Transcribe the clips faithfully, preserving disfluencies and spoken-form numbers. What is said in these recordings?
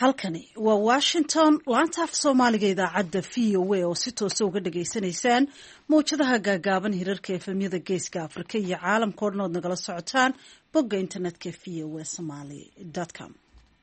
halkani waa Washington laanta af Soomaaliga idaacadda V O A oo si toos ah uga dhageysanaysaan mowjadaha gaagaaban hirarka efemyada Geeska Afrika iyo caalamka oo dhan oo nagala socotaan bogga internetka v o a somali dot com.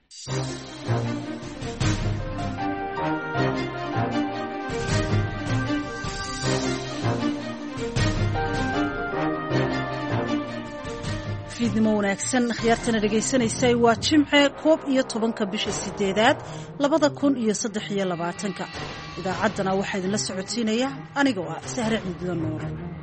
fiidnimo wanaagsan khiyaartana dhagaysanaysay waa Jimce koob iyo tobanka bisha sideedaad labada kun iyo saddex iyo labaatanka idaacaddana waxaa idinla socodsiinaya aniga oo ah Sahre Ciidla Nuur.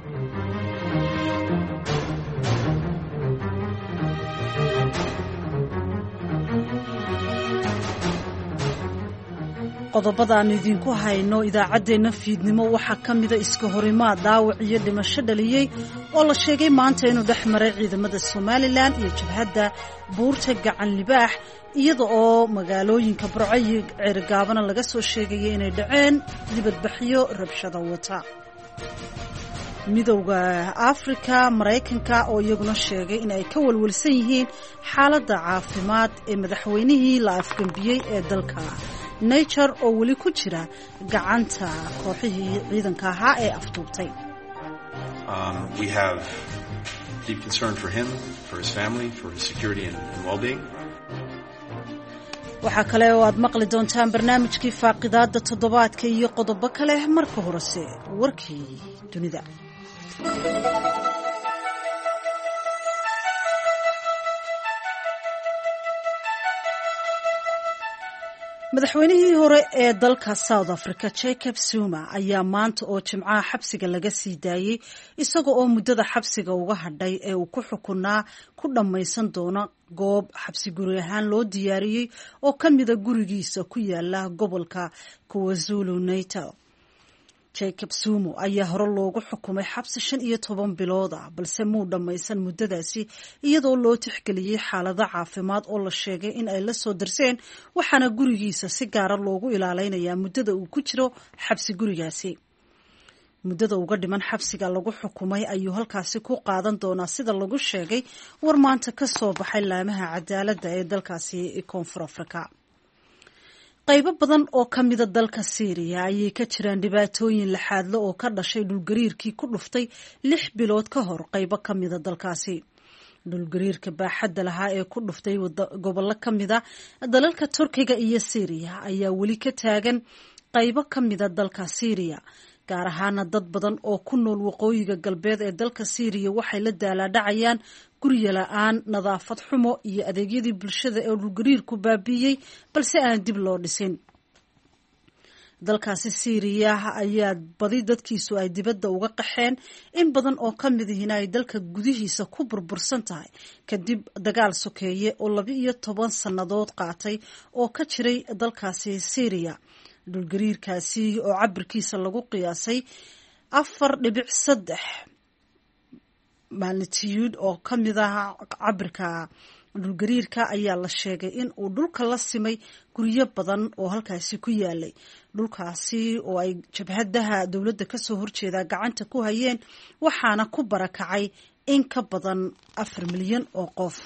qodobada aan idinku hayno idaacadeena fiidnimo waxaa ka mid ah iska horimaad dhaawac iyo dhimasho dhaliyay oo la sheegay maanta inuu dhex maray ciidamada Somaliland iyo jabhadda buurta gacan libaax iyada oo magaalooyinka Burco iyo Cergaabana laga soo sheegay inay dhaceen dibadbaxyo rabshado wata. midowga Afrika Mareykanka oo iyaguna sheegay in ay ka walwalsan yihiin xaaladda caafimaad ee madaxweynihii la afgambiyey ee dalka Nature oo weli ku jira gacanta kooxihii ciidanka ahaa ee afduubtay. Um, we have deep concern for him, for his family, for his security and, and well-being. waxaa kale oo aad maqli doontaan barnaamijkii faaqidaada toddobaadka iyo qodobo kale marka horese warkii dunida. madaxweynihii hore ee dalka South Africa Jacob Zuma ayaa maanta oo Jimcaha xabsiga laga sii daayay isaga oo muddada xabsiga uga hadhay ee uu ku xukunaa ku dhammaysan doona goob xabsi guri ahaan loo diyaariyey oo ka mida gurigiisa ku yaala gobolka KwaZulu-Natal. Jacob Zuma ayaa hore loogu xukumay xabsi shan iyo toban bilood ah balse muu dhammaysan muddadaasi iyadoo loo tixgeliyey xaalado caafimaad oo la sheegay in ay la soo darseen waxaana gurigiisa si gaara loogu ilaaleynayaa muddada uu ku jiro xabsi gurigaasi. muddada uga dhiman xabsiga lagu xukumay ayuu halkaasi ku qaadan doonaa sida lagu sheegay war maanta ka soo baxay laamaha cadaaladda ee dalkaasi Koonfur Afrika. qaybo badan oo ka mida dalka Syria ayay ka jiraan dhibaatooyin laxaadle oo ka dhashay dhulgariirkii ku dhuftay lix bilood ka hor qaybo ka mida dalkaasi. dhulgariirka baaxadda lahaa ee ku dhuftay gobollo ka mida dalalka Turkiga iyo Syria ayaa weli ka taagan qaybo ka mida dalka Syria. gaar ahaana dad badan oo ku nool waqooyiga galbeed ee dalka Syria waxay la daalaadhacayaan guryo la'aan, nadaafad xumo iyo adeegyadii bulshada ee dhulgariirku baabiiyey balse aan dib loo dhisin. dalkaasi Syria ayaa badi dadkiisu ay dibadda uga qaxeen in badan oo ka mid ahina ay dalka gudihiisa ku burbursan tahay kadib dagaal sokeeye oo laba iyo toban sannadood qaatay oo ka jiray dalkaasi Syria. dhulgariirkaasi oo cabirkiisa lagu qiyaasay afar dhibic saddex magnitude oo ka mid ah cabirka dhulgariirka ayaa la sheegay in uu dhulka la simay guryo badan oo halkaasi ku yaalay. dhulkaasi oo ay jabhadaha dowladda ka soo horjeeda gacanta ku hayeen waxaana ku barakacay in ka badan afar milyan oo qof.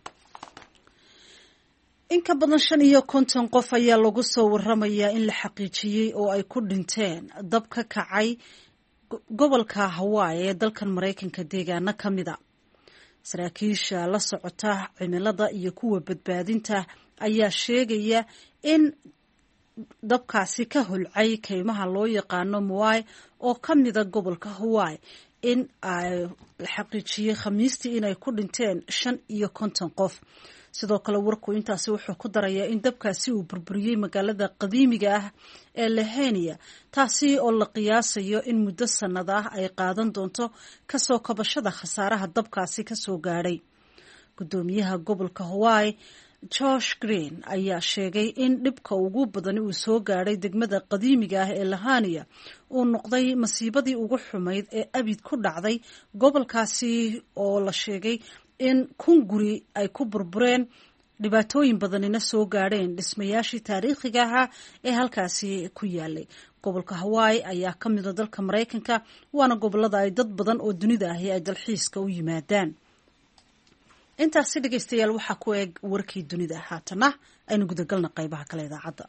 in ka badan shan iyo konton qof ayaa lagu soo waramayaa in la xaqiijiyey oo ay ku dhinteen dab ka kacay gobolka Hawaii ee dalkan Mareykanka deegaano ka mida. saraakiisha la socota cimilada iyo kuwa badbaadinta ayaa sheegaya in dabkaasi ka holcay kaymaha loo yaqaano Maui oo ka mida gobolka Hawaii in ay la xaqiijiyey Khamiistii inay ku dhinteen shan iyo konton qof. sidoo kale warku intaasi wuxuu ku darayaa in dabkaasi uu burburiyey magaalada qadiimiga ah ee Lahaina taasi oo la qiyaasayo in muddo sanad ah ay qaadan doonto kasoo kabashada khasaaraha dabkaasi ka soo gaadhay. gudoomiyaha gobolka Hawaii Josh Green ayaa sheegay in dhibka ugu badan uu soo gaadhay degmada qadiimiga ah ee Lahaina uu noqday masiibadii ugu xumayd ee abid ku dhacday gobolkaasi oo la sheegay in kun guri ay ku burbureen dhibaatooyin badanina soo gaadheen dhismayaashii taariikhiga ahaa ee halkaasi ku yaalay. gobolka Hawaii ayaa ka mid ah dalka Mareykanka waana gobolada ay dad badan oo dunida ahi ay dalxiiska u yimaadaan. intaasi dhegeystayaal waxaa ku eeg warkii dunida. haatana aynu gudagalna qaybaha kale idaacadda.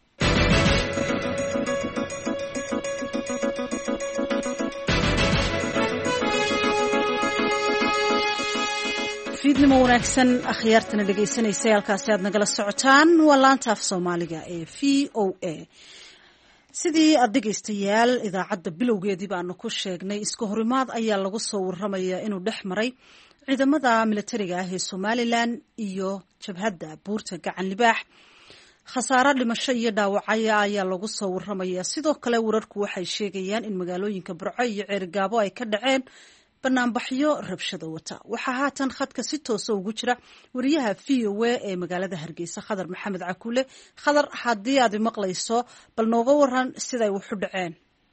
fiidnimo wanaagsan akhyaartana dhegeysanaysa halkaasi aad nagala socotaan waa laanta af soomaaliga ee v o a. sidii aad dhegeystayaal idaacadda bilowgeedii baanu ku sheegnay iska horimaad ayaa lagu soo warramaya inuu dhex maray ciidamada militariga ah ee somalilan iyo jabhadda buurta gacan libaax. khasaaro dhimasho iyo dhaawacaya ayaa lagu soo warramaya. sidoo kale wararku waxay sheegayaan in magaalooyinka burco iyo ceerigaabo ay ka dhaceen banaanbaxyo rabshada wata. waxaa haatan khadka si toosa ugu jira wariyaha v o a ee magaalada hargeysa khadar maxamed cakuule. khadar, haddii aad maqlayso bal nooga waran siday wax u dhaceen.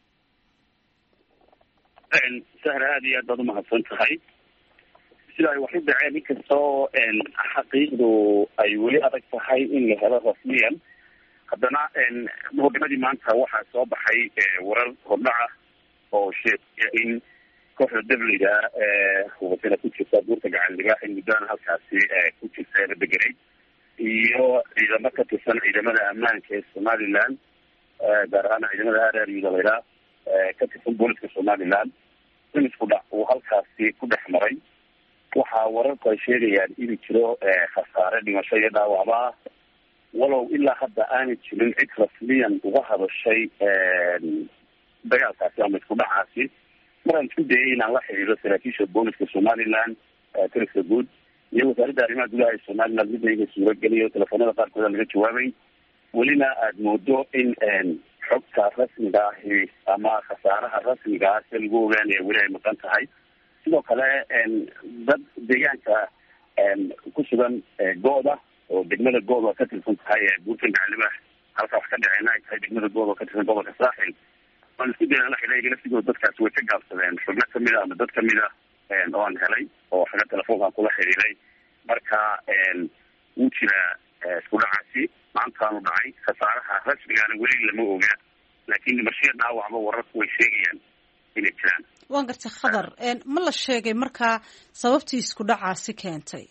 sahra aad iyo aad baad umahadsan tahay. sida ay wax u dhaceen inkastoo xaqiiqdu ay weli adag tahay in la helo rasmiyan, haddana muqadimadii maanta waxaa soo baxay warar hordhaca oo sheegaya in kooxda dabliga hubatana ku jirta buurta gacan libaax in muddana halkaasi ku jirta la deganay iyo ciidamo ka tirsan ciidamada ammaanka ee somalilan, gaar ahaan ciidamada hareeriyadalera ka tirsan booliska somalilan, in isku dhac uu halkaasi ku dhex maray. waxaa wararku ay sheegayaan inuu jiro khasaare dhimasho iyo dhaawacba ah, walow ilaa hadda aanay jirin cid rasmiyan uga hadashay dagaalkaasi ama isku dhacaasi. maraan isku dayay inaan la xiriiro saraakiisha booliska somalilan, taliska guud iyo wasaaradda arrimaha gudaha ee somalilan, midna iga suurageliyo telefoonada qaarkooda laga jawaabay. welina aada moodo in xogta rasmiga ahi ama khasaaraha rasmiga ah si lagu ogaanaya weli ay maqan tahay. sidoo kale dad deegaanka ku sugan gooda oo degmada gooda ka tirsan tahay buurtan gacan libaax halka wax ka dhaceena ay tahay degmada gooda oo ka tirsan gobolka saaxil. waan isku dayna la xidhiidha laftigooda dadkaasi way ka gaabsadeen xubno kamid a ama dad kamid a oo aan helay oo xagga telefoonkaan kula xiriiray. marka wuu jiraa isku dhacaasi maantaanu dhacay. khasaaraha rasmigaana weli lama oga, laakiin dhimashiya dhaawacba wararku way sheegayaan inay jiraan. waan gartay khadar, ma la sheegay markaa sababtii isku dhacaasi keentay?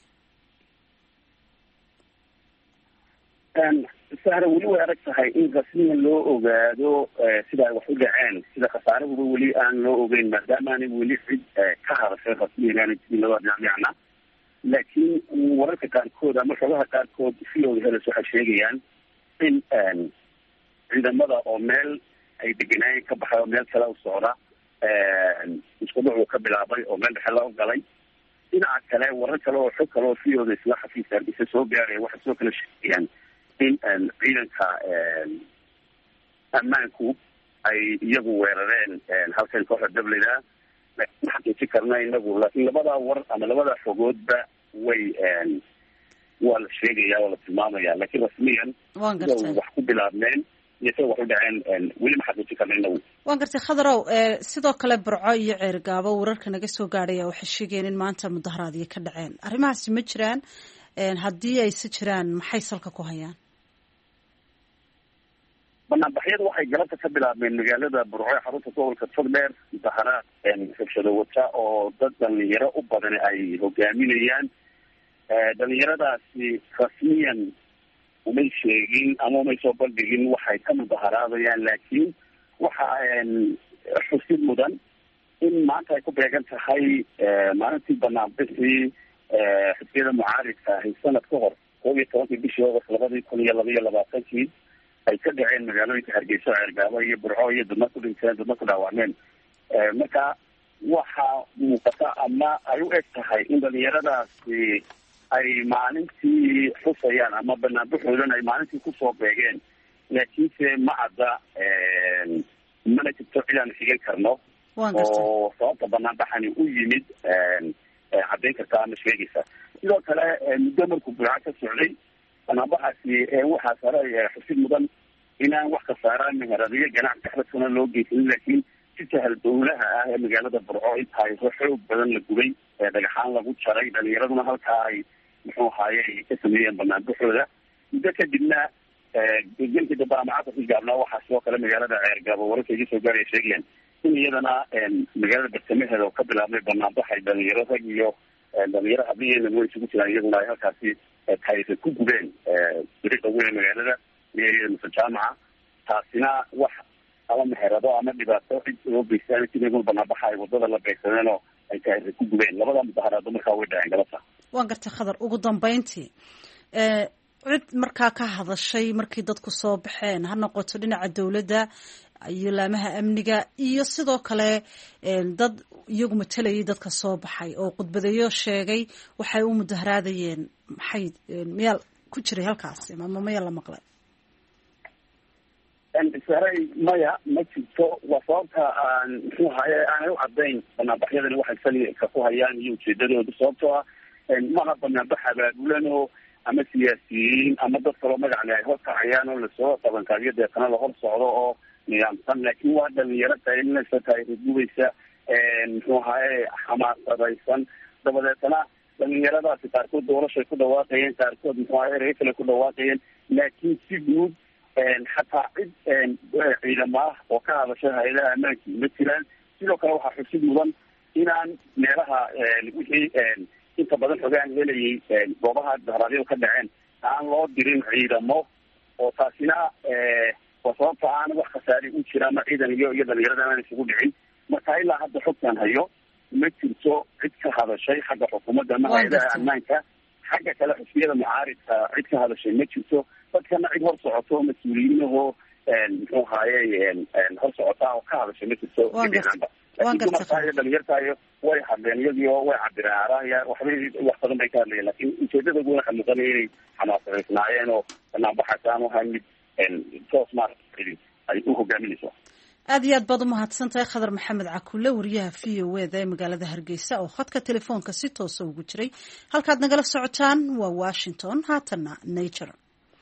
sahra weli way adag tahay in rasmiyan loo ogaado sida ay wax u dhaceen. sida khasaarahuba weli aan loo ogeyn maadaama aanay weli cid ka hadashay rasmiyan aanay jirin labada dhinac dhinacna. laakiin wararka qaarkood ama xogaha qaarkood filowda heles waxay sheegayaan in ciidamada oo meel ay deganaayeen ka baxay oo meel kale u socda isku dhacu ka bilaabay oo meel dhexe loo galay. dhinaca kale warar kale oo xog kale oo filowda isla xafiiska hargeysa soo gaaraya waxay soo kala sheegayaan in ciidanka ammaanku ay iyagu weerareen halkan kooxda dablida. laakiin ma xaqiijin karna inagu, laakiin labada war ama labada xogoodba way waa la sheegaya oo la tilmaamaya, laakiin rasmiyan sida wax ku bilaabmeen iyo sida wax u dhaceen weli ma xaqiijin karna inagu. waan gartay khadarow, sidoo kale burco iyo ceerigaabo wararka naga soo gaadhaya waxay sheegeen in maanta mudaharaadyo ka dhaceen. arrimahaasi ma jiraan? haddii ayse jiraan maxay salka ku hayaan? banaanbaxyadu waxay galabta ka bilaabmeen magaalada burco ee xarunta gobolka togdheer. mudaharaad rabshado wata oo dad dhalinyaro u badan ay hogaaminayaan. dhalinyaradaasi rasmiyan umay sheegin ama umay soo bandhigin waxay ka mudaharaadayaan, laakiin waxa xusid mudan in maanta ay ku beegan tahay maalintii banaanbixii xisbiyada mucaaridka ahi sanad ka hor koob iyo tobankii bishii august labadii kun iyo laba iyo labaatankii ay ka dhaceen magaalooyinka hargeysa, ceergaabo iyo burco iyo dadna ku dhinteen dadna ku dhaawacmeen. marka waxaa muuqata ama ay u eg tahay in dhalinyaradaasi ay maalintii xusayaan ama banaanbaxoodan ay maalintii kusoo beegeen, laakiinse ma cadda mana jirto cid aan xigan karno oo sababta banaanbaxani u yimid caddayn karta ama sheegaysa. sidoo kale muddo markuu burca ka socday banaanbaxaasi waxaa sare xusid mudan inaan wax kasaaraan meheradiyo ganacsi axbadkana loo geysanin, laakiin si sahal dowlaha ah ee magaalada burco intaay xoog badan la gubay, dhagaxaan lagu jaray, dhalinyaraduna halkaa ay muxuu ahaaye ay ka sameeyeen banaanbaxooda. muddo kadibna gelkii dambe ama casarkii gaabnaa waxaa sidoo kale magaalada ceergaabo wararka iga soo gaaraya sheegayaan in iyadana magaalada bartamaheeda oo ka bilaabmay banaanbaxay dhalinyaro rag iyo dhalinyaro habliyeena way isugu jiraan iyaguna ay halkaasi taayirka ku gubeen dariiqa weyn magaalada meeriyada mise jaamaca taasina wax ama meherado ama dhibaato cid oo geystaan sidii banaanbaxa ay wadada la beegsadeen oo ay taayirka ku gubeen labada mudaharaado markaa way dhaceen galabta. waan gartay Khadar, ugu dambeyntii ee cid markaa ka hadashay markii dadku soo baxeen ha noqoto dhinaca dawladda iyo laamaha amniga iyo sidoo kale dad iyagu matalayay dadka soo baxay oo khudbadeeyo sheegay waxay u mudaharaadayeen maxay meel ku jiray halkaasi ama meel la maqlay? saray maya ma jirto waa sababta aan muxuu ahaye aanay u caddayn banaanbaxyadani waxay salika ku hayaan iyo ujeedadooda sababtoo ah maha banaanbax abaabulan oo ama siyaasiyiin ama dad kaloo magacle ay horkacayaan oo lasoo qabanqaabiyo deetana la hor socdo oo nidaamsan laakiin waa dhalinyaro taylinaysa taayirgubaysa muxuu ahaye xamaasadaysan dabadeetana dhalinyaradaasi qaarkood doorashay ku dhawaaqayeen qaarkood muxuu ahaye erey kale ku dhawaaqayeen laakiin si guud xataa cid ciidama ah oo ka hadashay hay-adaha ammaanki ma jiraan. sidoo kale waxaa xusid mudan inaan meelaha wixii inta badan xogaan helayay goobaha daharaadyo ka dhaceen aan loo dirin ciidamo oo taasina waa sababta aan wax khasaari u jira ama ciidan iyo iyo dhalinyarada aan isugu dhicin. marka ilaa hadda xogtaan hayo ma jirto cid ka hadashay xagga xukuumadda ama hay-adaha ammaanka. xagga kale xusbiyada mucaaridka cid ka hadashay ma jirto. dadkana cid hor socoto mas-uuliyiinahoo muxuu ahaye hor socotaa oo ka hadashay ma jirto. laakiin dhalinyartaayo way hadleen iyadii oo way cabireen aarahaya waxbay wax badan bay ka hadlayeen laakiin ujeedada guuna waxaa muuqanaya inay xamaasadeysnaayeen oo banaanbaxaas aan ahay mid toos maaragtay ay u hogaaminayso. aad iyo aad baad umahadsan tahay Khadar Maxamed Cakuule, wariyaha v o eda ee magaalada Hargeysa oo khadka telefoonka si toosa ugu jiray. halkaad nagala socotaan waa Washington. haatana Nature.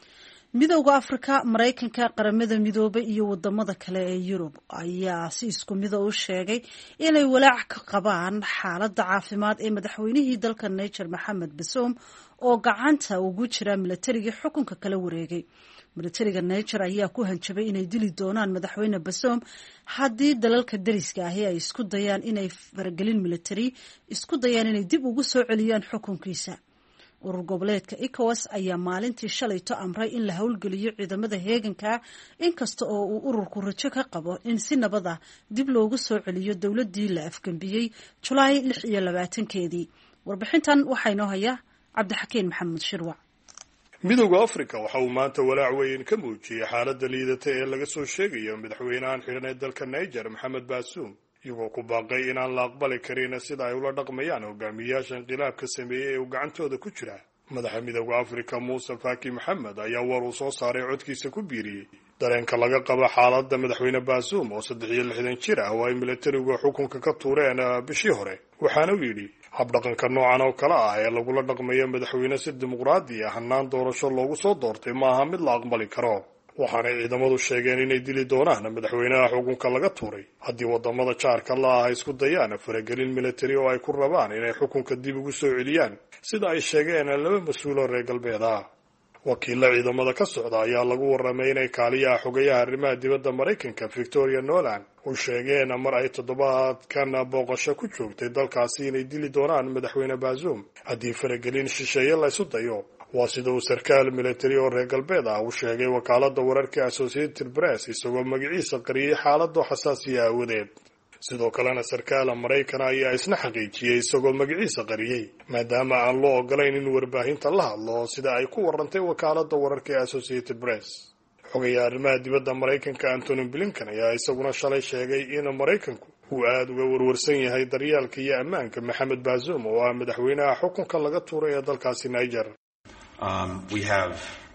midowda Afrika, Mareykanka, qaramada midoobay iyo wadamada kale ee Yurub ayaa si isku mid ah u sheegay inay walaac ka qabaan xaaladda caafimaad ee madaxweynihii dalka Niger Mohamed Bazoum oo gacanta ugu jira milatariga xukunka kala wareegay. milatariga Niger ayaa ku hanjabay inay dili doonaan madaxweyne Bazoum haddii dalalka dariska ahi ay isku dayaan inay faragelin milatari isku dayaan inay dib ugu soo celiyaan xukunkiisa. urur goboleedka ECOWAS ayaa maalintii shalayto amray in la howlgeliyo ciidamada heeganka inkasta oo uu ururku rajo ka qabo in si nabad ah dib loogu soo celiyo dowladii la afgambiyey Julaay lix iyo labaatankeedii. warbixintan waxaa inoo haya Cabdixakiin Maxamed Shirwac. midowda Afrika waxa uu maanta walaac weyn ka muujiyay xaaladda liidata ee laga soo sheegayo madaxweynahan xiran ee dalka Niger Mohamed Bazoum, iyagoo ku baaqay inaan la aqbali karin sida ay ula dhaqmayaan hogaamiyayaasha inqilaabka sameeyay ee uu gacantooda ku jira. madaxa midowda Afrika Muuse Faki Mohamed ayaa war uu soo saaray codkiisa ku biiriyay dareenka laga qabo xaaladda madaxweyne Bazoum oo saddex iyo lixdan jir ah oo ay milatarigu xukunka ka tuureen bishii hore. waxaana uu yidhi habdhaqanka noocan oo kale ah ee lagula dhaqmayo madaxweyne si dimuqraadi ah hannaan doorasho loogu soo doortay maaha mid la aqbali karo. waxaanay ciidamadu sheegeen inay dili doonaan madaxweynaha xukunka laga tuuray haddii wadamada jaarka la ah isku dayaan faragelin milatari oo ay ku rabaan inay xukunka dib ugu soo celiyaan sida ay sheegeen laba mas-uul oo reer galbeed ah. wakiilla ciidamada ka socda ayaa lagu warramay inay kaaliyaha xogayaha arrimaha dibadda Mareykanka Victoria Nolan u sheegeen mar ay toddobaadkan booqasho ku joogtay dalkaasi inay dili doonaan madaxweyne Bazoum haddii faragelin shisheeye la isu dayo. waa sida uu sarkaal milatari oo reer galbeed ah u sheegay wakaaladda wararka Associated Press isagoo magaciisa qariyay xaaladda xasaasiya aawadeed. sidoo kalena sarkaal Mareykan ayaa isna xaqiijiyay isagoo magaciisa qariyay maadaama aan loo ogolayn in warbaahinta la hadlo sida ay ku warantay wakaaladda wararka Associated Press. xogayaha arrimaha dibadda Mareykanka Antony Blinken ayaa isaguna shalay sheegay in Mareykanku uu aad uga warwarsan yahay daryeelka iyo ammaanka Mohamed Bazoum oo ah madaxweynaha xukunka laga tuuray ee dalkaasi Niger. Um, we have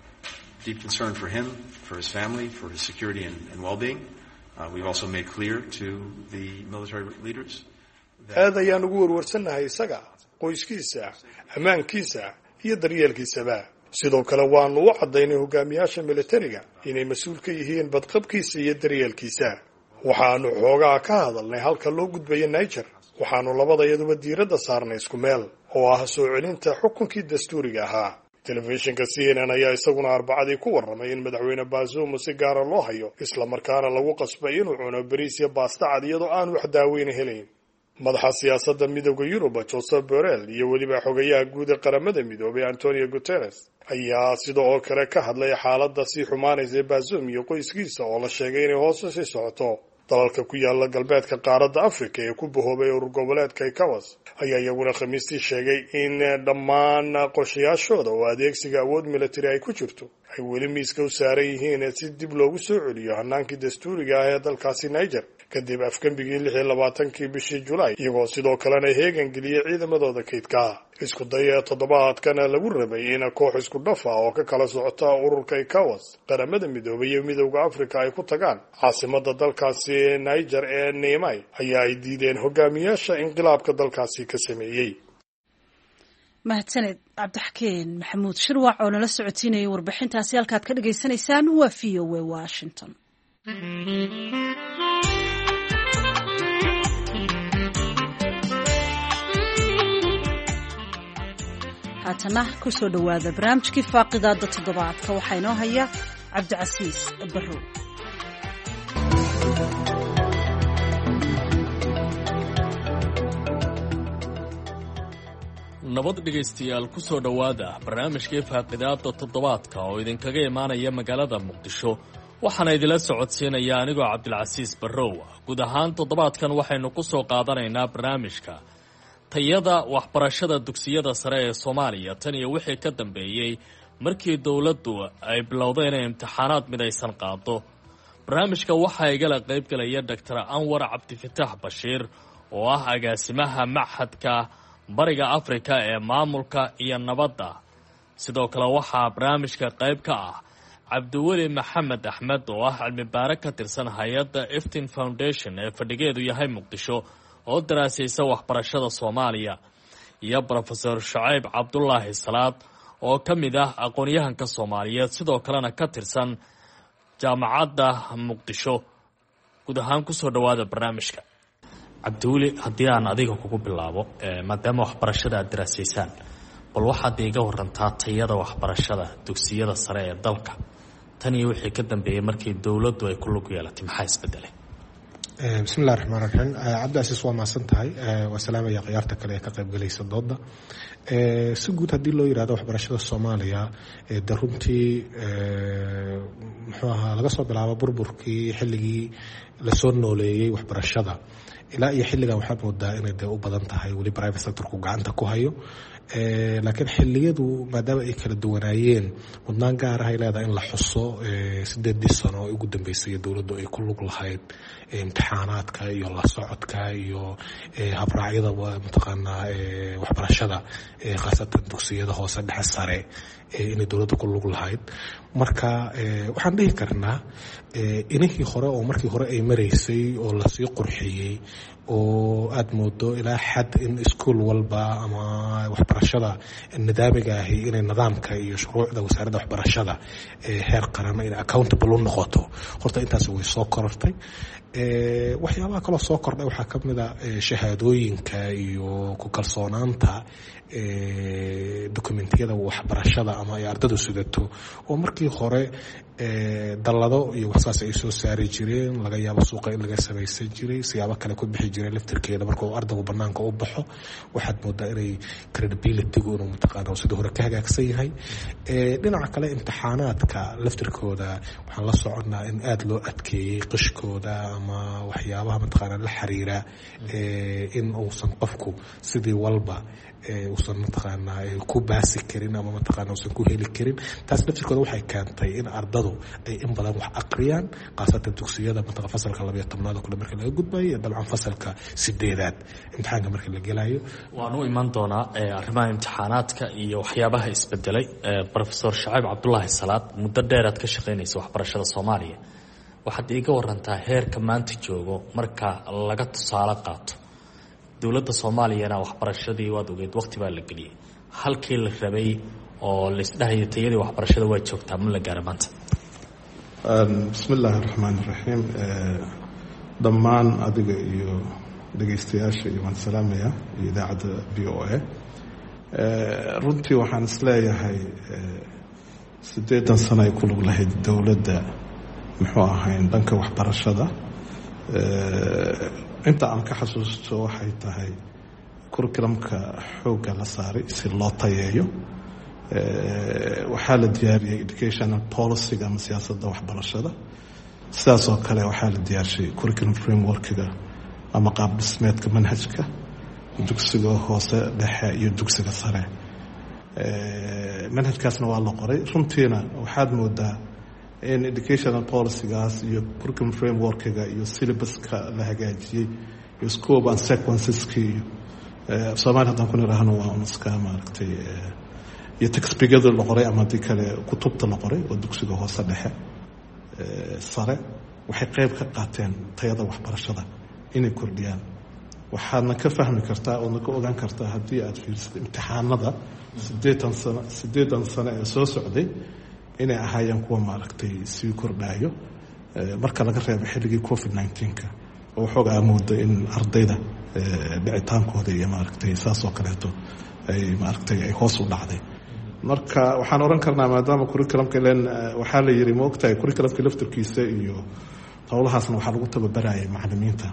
deep concern for him, for his family, for his security and, and well-being. Uh, we've also made clear to the military leaders that... aad ayaan ugu warwarsanahay isaga, qoyskiisa, ammaankiisa iyo daryeelkiisaba. sidoo kale waanu u caddaynay hogaamiyaasha militariga inay mas-uul ka yihiin badqabkiisa iyo daryeelkiisa. waxaanu xoogaa ka hadalnay halka loo gudbayo Niger. waxaanu labadayaduba diiradda saarnay isku meel oo ah soo celinta xukunkii dastuuriga ahaa. telefishinka C N N ayaa isaguna arbacadii ku warramay in madaxweyne Bazoum si gaara loo hayo isla markaana lagu qasbay inuu cuno bariis iyo baasta cad iyadoo aan wax daaweyn helayn. madaxa siyaasadda midooda yurub joseph borrell iyo weliba xogayaha guud ee qaramada midoobay antonio guterres ayaa sidoo oo kale ka hadlay xaaladda sii xumaanaysa ee bazoum iyo qoyskiisa oo la sheegay inay hoos usii socoto. dalalka ku yaala galbeedka qaaradda afrika ee ku bahoobay urur goboleedka ECOWAS ayaa iyaguna khamiistii sheegay in dhammaan qorshayaashooda oo adeegsiga awood militari ay ku jirto ay weli miiska u saaran yihiin si dib loogu soo celiyo hanaankii dastuuriga ah ee dalkaasi Niger kadib afgambigii lix iyo labaatankii bishii Julaay, iyagoo sidoo kalena heegan geliyay ciidamadooda kaydka. isku daya toddobaadkana lagu rabay in koox isku dhaf ah oo ka kala socota ururka ECOWAS, qaramada midoobay iyo midowda Afrika ay ku tagaan caasimada dalkaasi Niger ee Niamey ayaa ay diideen hogaamiyaasha inqilaabka dalkaasi ka sameeyay. mahadsaned cabdixakeen maxamuud shirwac oo nala socotiinayay warbixintaasi. halkaad ka dhageysanaysaan waa V O A Washington. haatana ku soo dhawaada barnaamijkii faaqidaada toddobaadka. waxaa inoo haya cabdicasiis barrow. nabad dhegaystayaal ku soo dhowaada barnaamijkii faaqidaada toddobaadka oo idinkaga imaanaya magaalada muqdisho. waxaana idila socodsiinaya anigoo cabdilcasiis barrow. guud ahaan toddobaadkan waxaynu ku soo qaadanaynaa barnaamijka tayada waxbarashada dugsiyada sare ee Soomaaliya tan iyo wixii ka dambeeyay markii dawladdu ay bilowday inay imtixaanaad midaysan qaado. barnaamijka waxaa igala qayb galaya Doctor Anwar Cabdifataax Bashiir oo ah agaasimaha Machadka Bariga Afrika ee maamulka iyo nabadda. sidoo kale waxaa barnaamijka qayb ka ah Cabdiweli Maxamed Axmed oo ah cilmi baare ka tirsan hay'adda Iftin Foundation ee fadhigeedu yahay Muqdisho oo daraasaysa waxbarashada Soomaaliya, iyo Professor Shacayb Cabdullaahi Salaad oo ka mid ah aqoon-yahanka Soomaaliyeed sidoo kalena ka tirsan jaamacadda Muqdisho. guud ahaan ku soo dhawaada barnaamijka. Cabdiweli, haddii aan adiga kugu bilaabo maadaama waxbarashada aad daraasaysaan, bal waxaad iiga warantaa tayada waxbarashada dugsiyada sare ee dalka tan iyo wixii ka dambeeyay markii dawladdu ay ku lug yeelatay, maxaa isbedelay? bismillahi raxmaan raxiim. cabdicasiis waa mahadsan tahay. waa salaamaya khiyaarta kale ee ka qayb galaysa dooda. si guud haddii loo yidhahdo waxbarashada Soomaaliya de runtii muxuu ahaa laga soo bilaabo burburkii xilligii lasoo nooleeyey waxbarashada ilaa iyo xilligan waxaad moodaa inay de u badan tahay weli private sectorku gacanta ku hayo. laakiin xilliyadu maadaama ay kala duwanaayeen mudnaan gaar ah ay leedahay in la xuso sideedii sano oo ugu dambeysay dawladdu ay ku lug lahayd imtixaanaadka iyo la socodka iyo habraacyada mataqaanaa waxbarashada khaasatan dugsiyada hoose dhexe sare inay dawladdu ku lug lahayd. marka waxaan dhihi karnaa inihii hore oo markii hore ay maraysay oo lasii qurxiyey oo aad moodo ilaa xad in iskuol walba ama waxbarashada nidaamiga ahi inay nidaamka iyo shuruucda wasaaradda waxbarashada heer qaran inay accountable u noqoto. horta intaas way soo korortay. waxyaabaha kaloo soo kordhay waxaa ka mid a shahaadooyinka iyo ku kalsoonaanta dokumentiyada waxbarashada ama ay ardadu sidato oo markii hore dallado iyo waxsaas ay soo saari jireen, laga yaabo suuqa in laga samaysan jiray, siyaabo kale ku bixi jiray laftirkeeda. marka uu ardaygu banaanka u baxo waxaad moodaa inay credibility-gu inuu mataqaana sidii hore ka hagaagsan yahay. dhinaca kale imtixaanaadka laftirkooda waxaan la soconnaa in aada loo adkeeyey qishkooda ama waxyaabaha mataqaana la xiriira in uusan qofku sidii walba uusan mataqaanaa ku baasi karin ama mataqaana uusan ku heli karin. taas laftirkooda waxay keentay in ardadu ay in badan wax aqriyaan, khaasatan dugsiyada mataqan fasalka labayo tobnaad oo kale marka laga gudbayo iyo dabcan fasalka sideedaad imtixaanka marka la gelayo. waan u iman doonaa arrimaha imtixaanaadka iyo waxyaabaha isbedelay. Professor Shacayb Cabdullaahi Salaad, muddo dheer aad ka shaqaynaysa waxbarashada Soomaaliya, waxaad iiga warantaa heerka maanta joogo marka laga tusaale qaato dawladda Soomaaliyana waxbarashadii waad ogeed waqti baa la geliyay, halkii la rabay oo la isdhahayo tayadii waxbarashada waa joogtaa ma la gaara maanta? bismillaahi raxmaani raxiim. dhammaan adiga iyo dhegaystayaasha iyo waan salaamaya iyo idaacadda V O A. runtii waxaan isleeyahay siddeetan sano ay ku lug lahayd dawladda muxuu ahayn dhanka waxbarashada. inta aan ka xasuusto waxay tahay curriculumka xoogga la saaray si loo tayeeyo waxaa la diyaariyey educational policyga ama siyaasadda waxbarashada sidaas oo kale waxaa la diyaarshay curriculum frameworkiga ama qaab dhismeedka manhajka dugsiga hoose dhexe iyo dugsiga sare manhajkaasna waa la qoray runtiina waxaad moodaa in educational policygaas iyo curriculum frameworkiga iyo syllabuska la hagaajiyey iyo scope and sequenceski iyo soomaali haddaan ku niraahno waa unaska maaragtay iyo textbigada la qoray ama haddii kale kutubta la qoray oo dugsiga hoose dhexe sare waxay qayb ka qaateen tayada waxbarashada inay kordhiyaan waxaadna ka fahmi kartaa oodna ka ogaan kartaa haddii aad fiirsad imtixaanada sideetan sano siddeedan sano ee soo socday inay ahaayeen kuwa maaragtay sii kordhaayo marka laga reebo xilligii covid nineteenka oo waxoogaa mooda in ardayda dhicitaankooda iyo maaragtay saas oo kaleeto ay maaragtay ay hoos u dhacday marka waxaan oran karnaa maadaama curriculumka ilen waxaa la yiri ma ogtahay curriculumka laftarkiisa iyo howlahaasna waxaa lagu tababarayay macallimiinta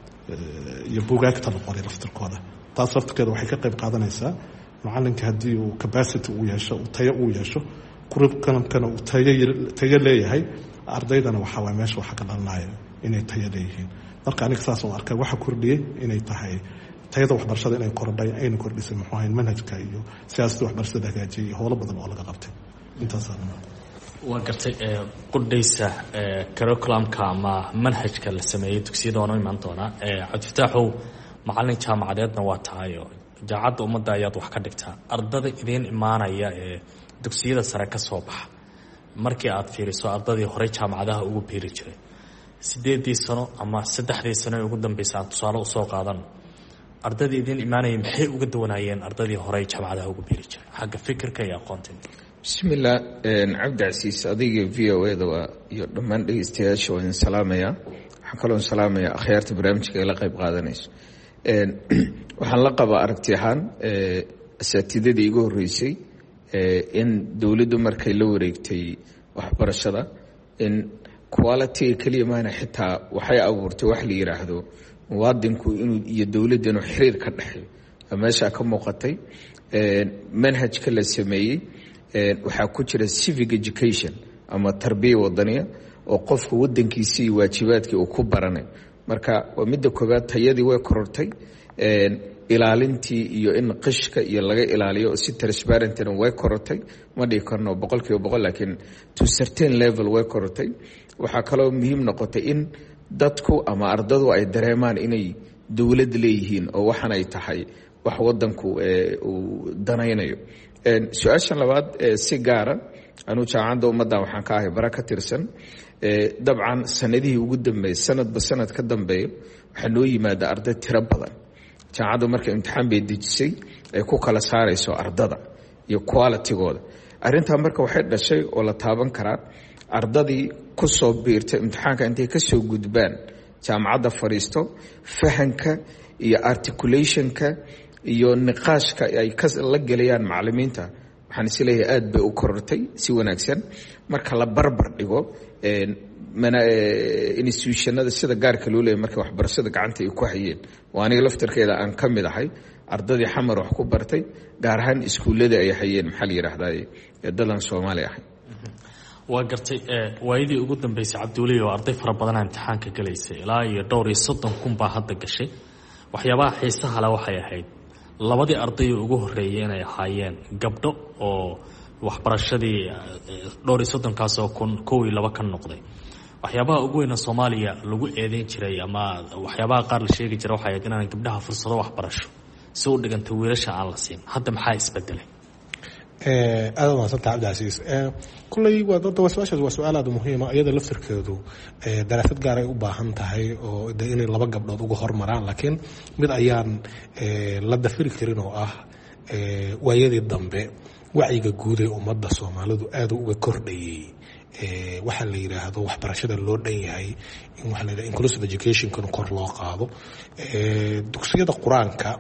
iyo buugaagta la qoray laftarkooda taas laftarkeeda waxay ka qayb qaadanaysaa macalinka haddii uu capacity uu yeesho uu tayo uu yeesho curriculumkana uu tayo tayo leeyahay ardaydana waxaa waay meesha waxa ka dhalanaya inay tayo leeyihiin marka aniga saas oo arkay waxa kordhiyey inay tahay tayada waxbarashada inay kordhay ayna kordhisay muxuu ahayn manhajka iyo siyaasadda waxbarashada hagaajiyay iyo howlo badan oo laga qabtay intaasaan waa gartay qudhaysa curriculumka ama manhajka la sameeyey dugsiyada waana imaan doonaa cabdifataaxow macallin jaamacadeedna waa tahayo jaacadda ummadda ayaad wax ka dhigtaa ardada idiin imaanaya ee dugsiyada sare ka soo baxa markii aad fiiriso ardadii horey jaamacadaha ugu biiri jiray sideedii sano ama saddexdii sano ee ugu dambaysa aan tusaale usoo qaadano ardadii idiin imaanaya maxay uga duwanaayeen ardadii horey jaamacadaha ugu biiri jiray xagga fikirka iyo aqoonta bismillah cabdicasiis adiga v o e da waa iyo dhammaan dhegeystayaasha waa idin salaamaya waxaan kaloo salaamaya akhyaarta barnaamijka ay la qayb qaadanayso waxaan la qabaa aragti ahaan asaatidadii igu horreysay in dowladdu markay la wareegtay waxbarashada in quality keliya maana xitaa waxay abuurtay wax la yidhaahdo muwaadinku inuu iyo dowladda inuu xiriir ka dhexeeyo meeshaa ka muuqatay manhajka la sameeyey waxaa ku jira civic education ama tarbiya wadaniya oo qofka wadankiisa iyo waajibaadkii uu ku baranayo marka waa midda koobaad tayadii way korortay ilaalintii iyo in qishka iyo laga ilaaliyo oo si transparentna way korortay ma dhihi karno boqol kiiba boqol laakiin to certain level way korortay waxaa kaloo muhiim noqotay in dadku ama ardadu ay dareemaan inay dowlad leeyihiin oo waxan ay tahay wax wadanku uu danaynayo su-aashan labaad si gaara anuu jaamacadda ummaddan waxaan ka ahay bara ka tirsan dabcan sanadihii ugu dambeeyey sanadba sanad ka dambeeyo waxaa noo yimaada arday tiro badan jaamacaddu marka imtixaan bay dejisay ay ku kala saarayso ardada iyo qualitygooda arrintaa marka waxay dhashay oo la taaban karaa ardadii ku soo biirtay imtixaanka intay ka soo gudbaan jaamacadda fadhiisto fahanka iyo articulationka iyo niqaashka ay la gelayaan macallimiinta waxaan is leeyahay aad bay u korortay si wanaagsan marka la barbar dhigo institutionada sida gaarka loo leeyahay marka waxbarashada gacanta ay ku hayeen oo aniga laftarkeeda aan ka mid ahay ardadii xamar wax ku bartay gaar ahaan iskuullada ay hayeen maxaa la yidhaahdaa dadan soomaali ahay waa gartay waayadii ugu dambeysay cabdiweli oo arday fara badanaa imtixaanka galaysay ilaa iyo dhowr iyo soddon kun baa hadda gashay waxyaabaha xiisaha le waxay ahayd labadii arday ugu horreeyay inay ahaayeen gabdho oo waxbarashadii dhowr iyo soddonkaasoo kun kow iyo laba ka noqday waxyaabaha ugu weyna soomaaliya lagu eedeyn jiray ama waxyaabaha qaar la sheegi jira waxay ahayd inaan gabdhaha fursado waxbarasho si u dhiganta wiilasha aan la siin hadda maxaa isbedelay aada umahadsanta cabdicasiis kulley waa su-aashaas waa su-aal aada muhiima iyada laftarkeedu daraasad gaar ay u baahan tahay oo de inay laba gabdhood uga hormaraan laakiin mid ayaan la dafiri karin oo ah waayadii dambe wacyiga guud ee ummadda soomaalidu aada uga kordhayay waxaa la yidhaahdo waxbarashada loo dhan yahay in waxa la yidhahdo inclusive educationkan kor loo qaado dugsiyada qur-aanka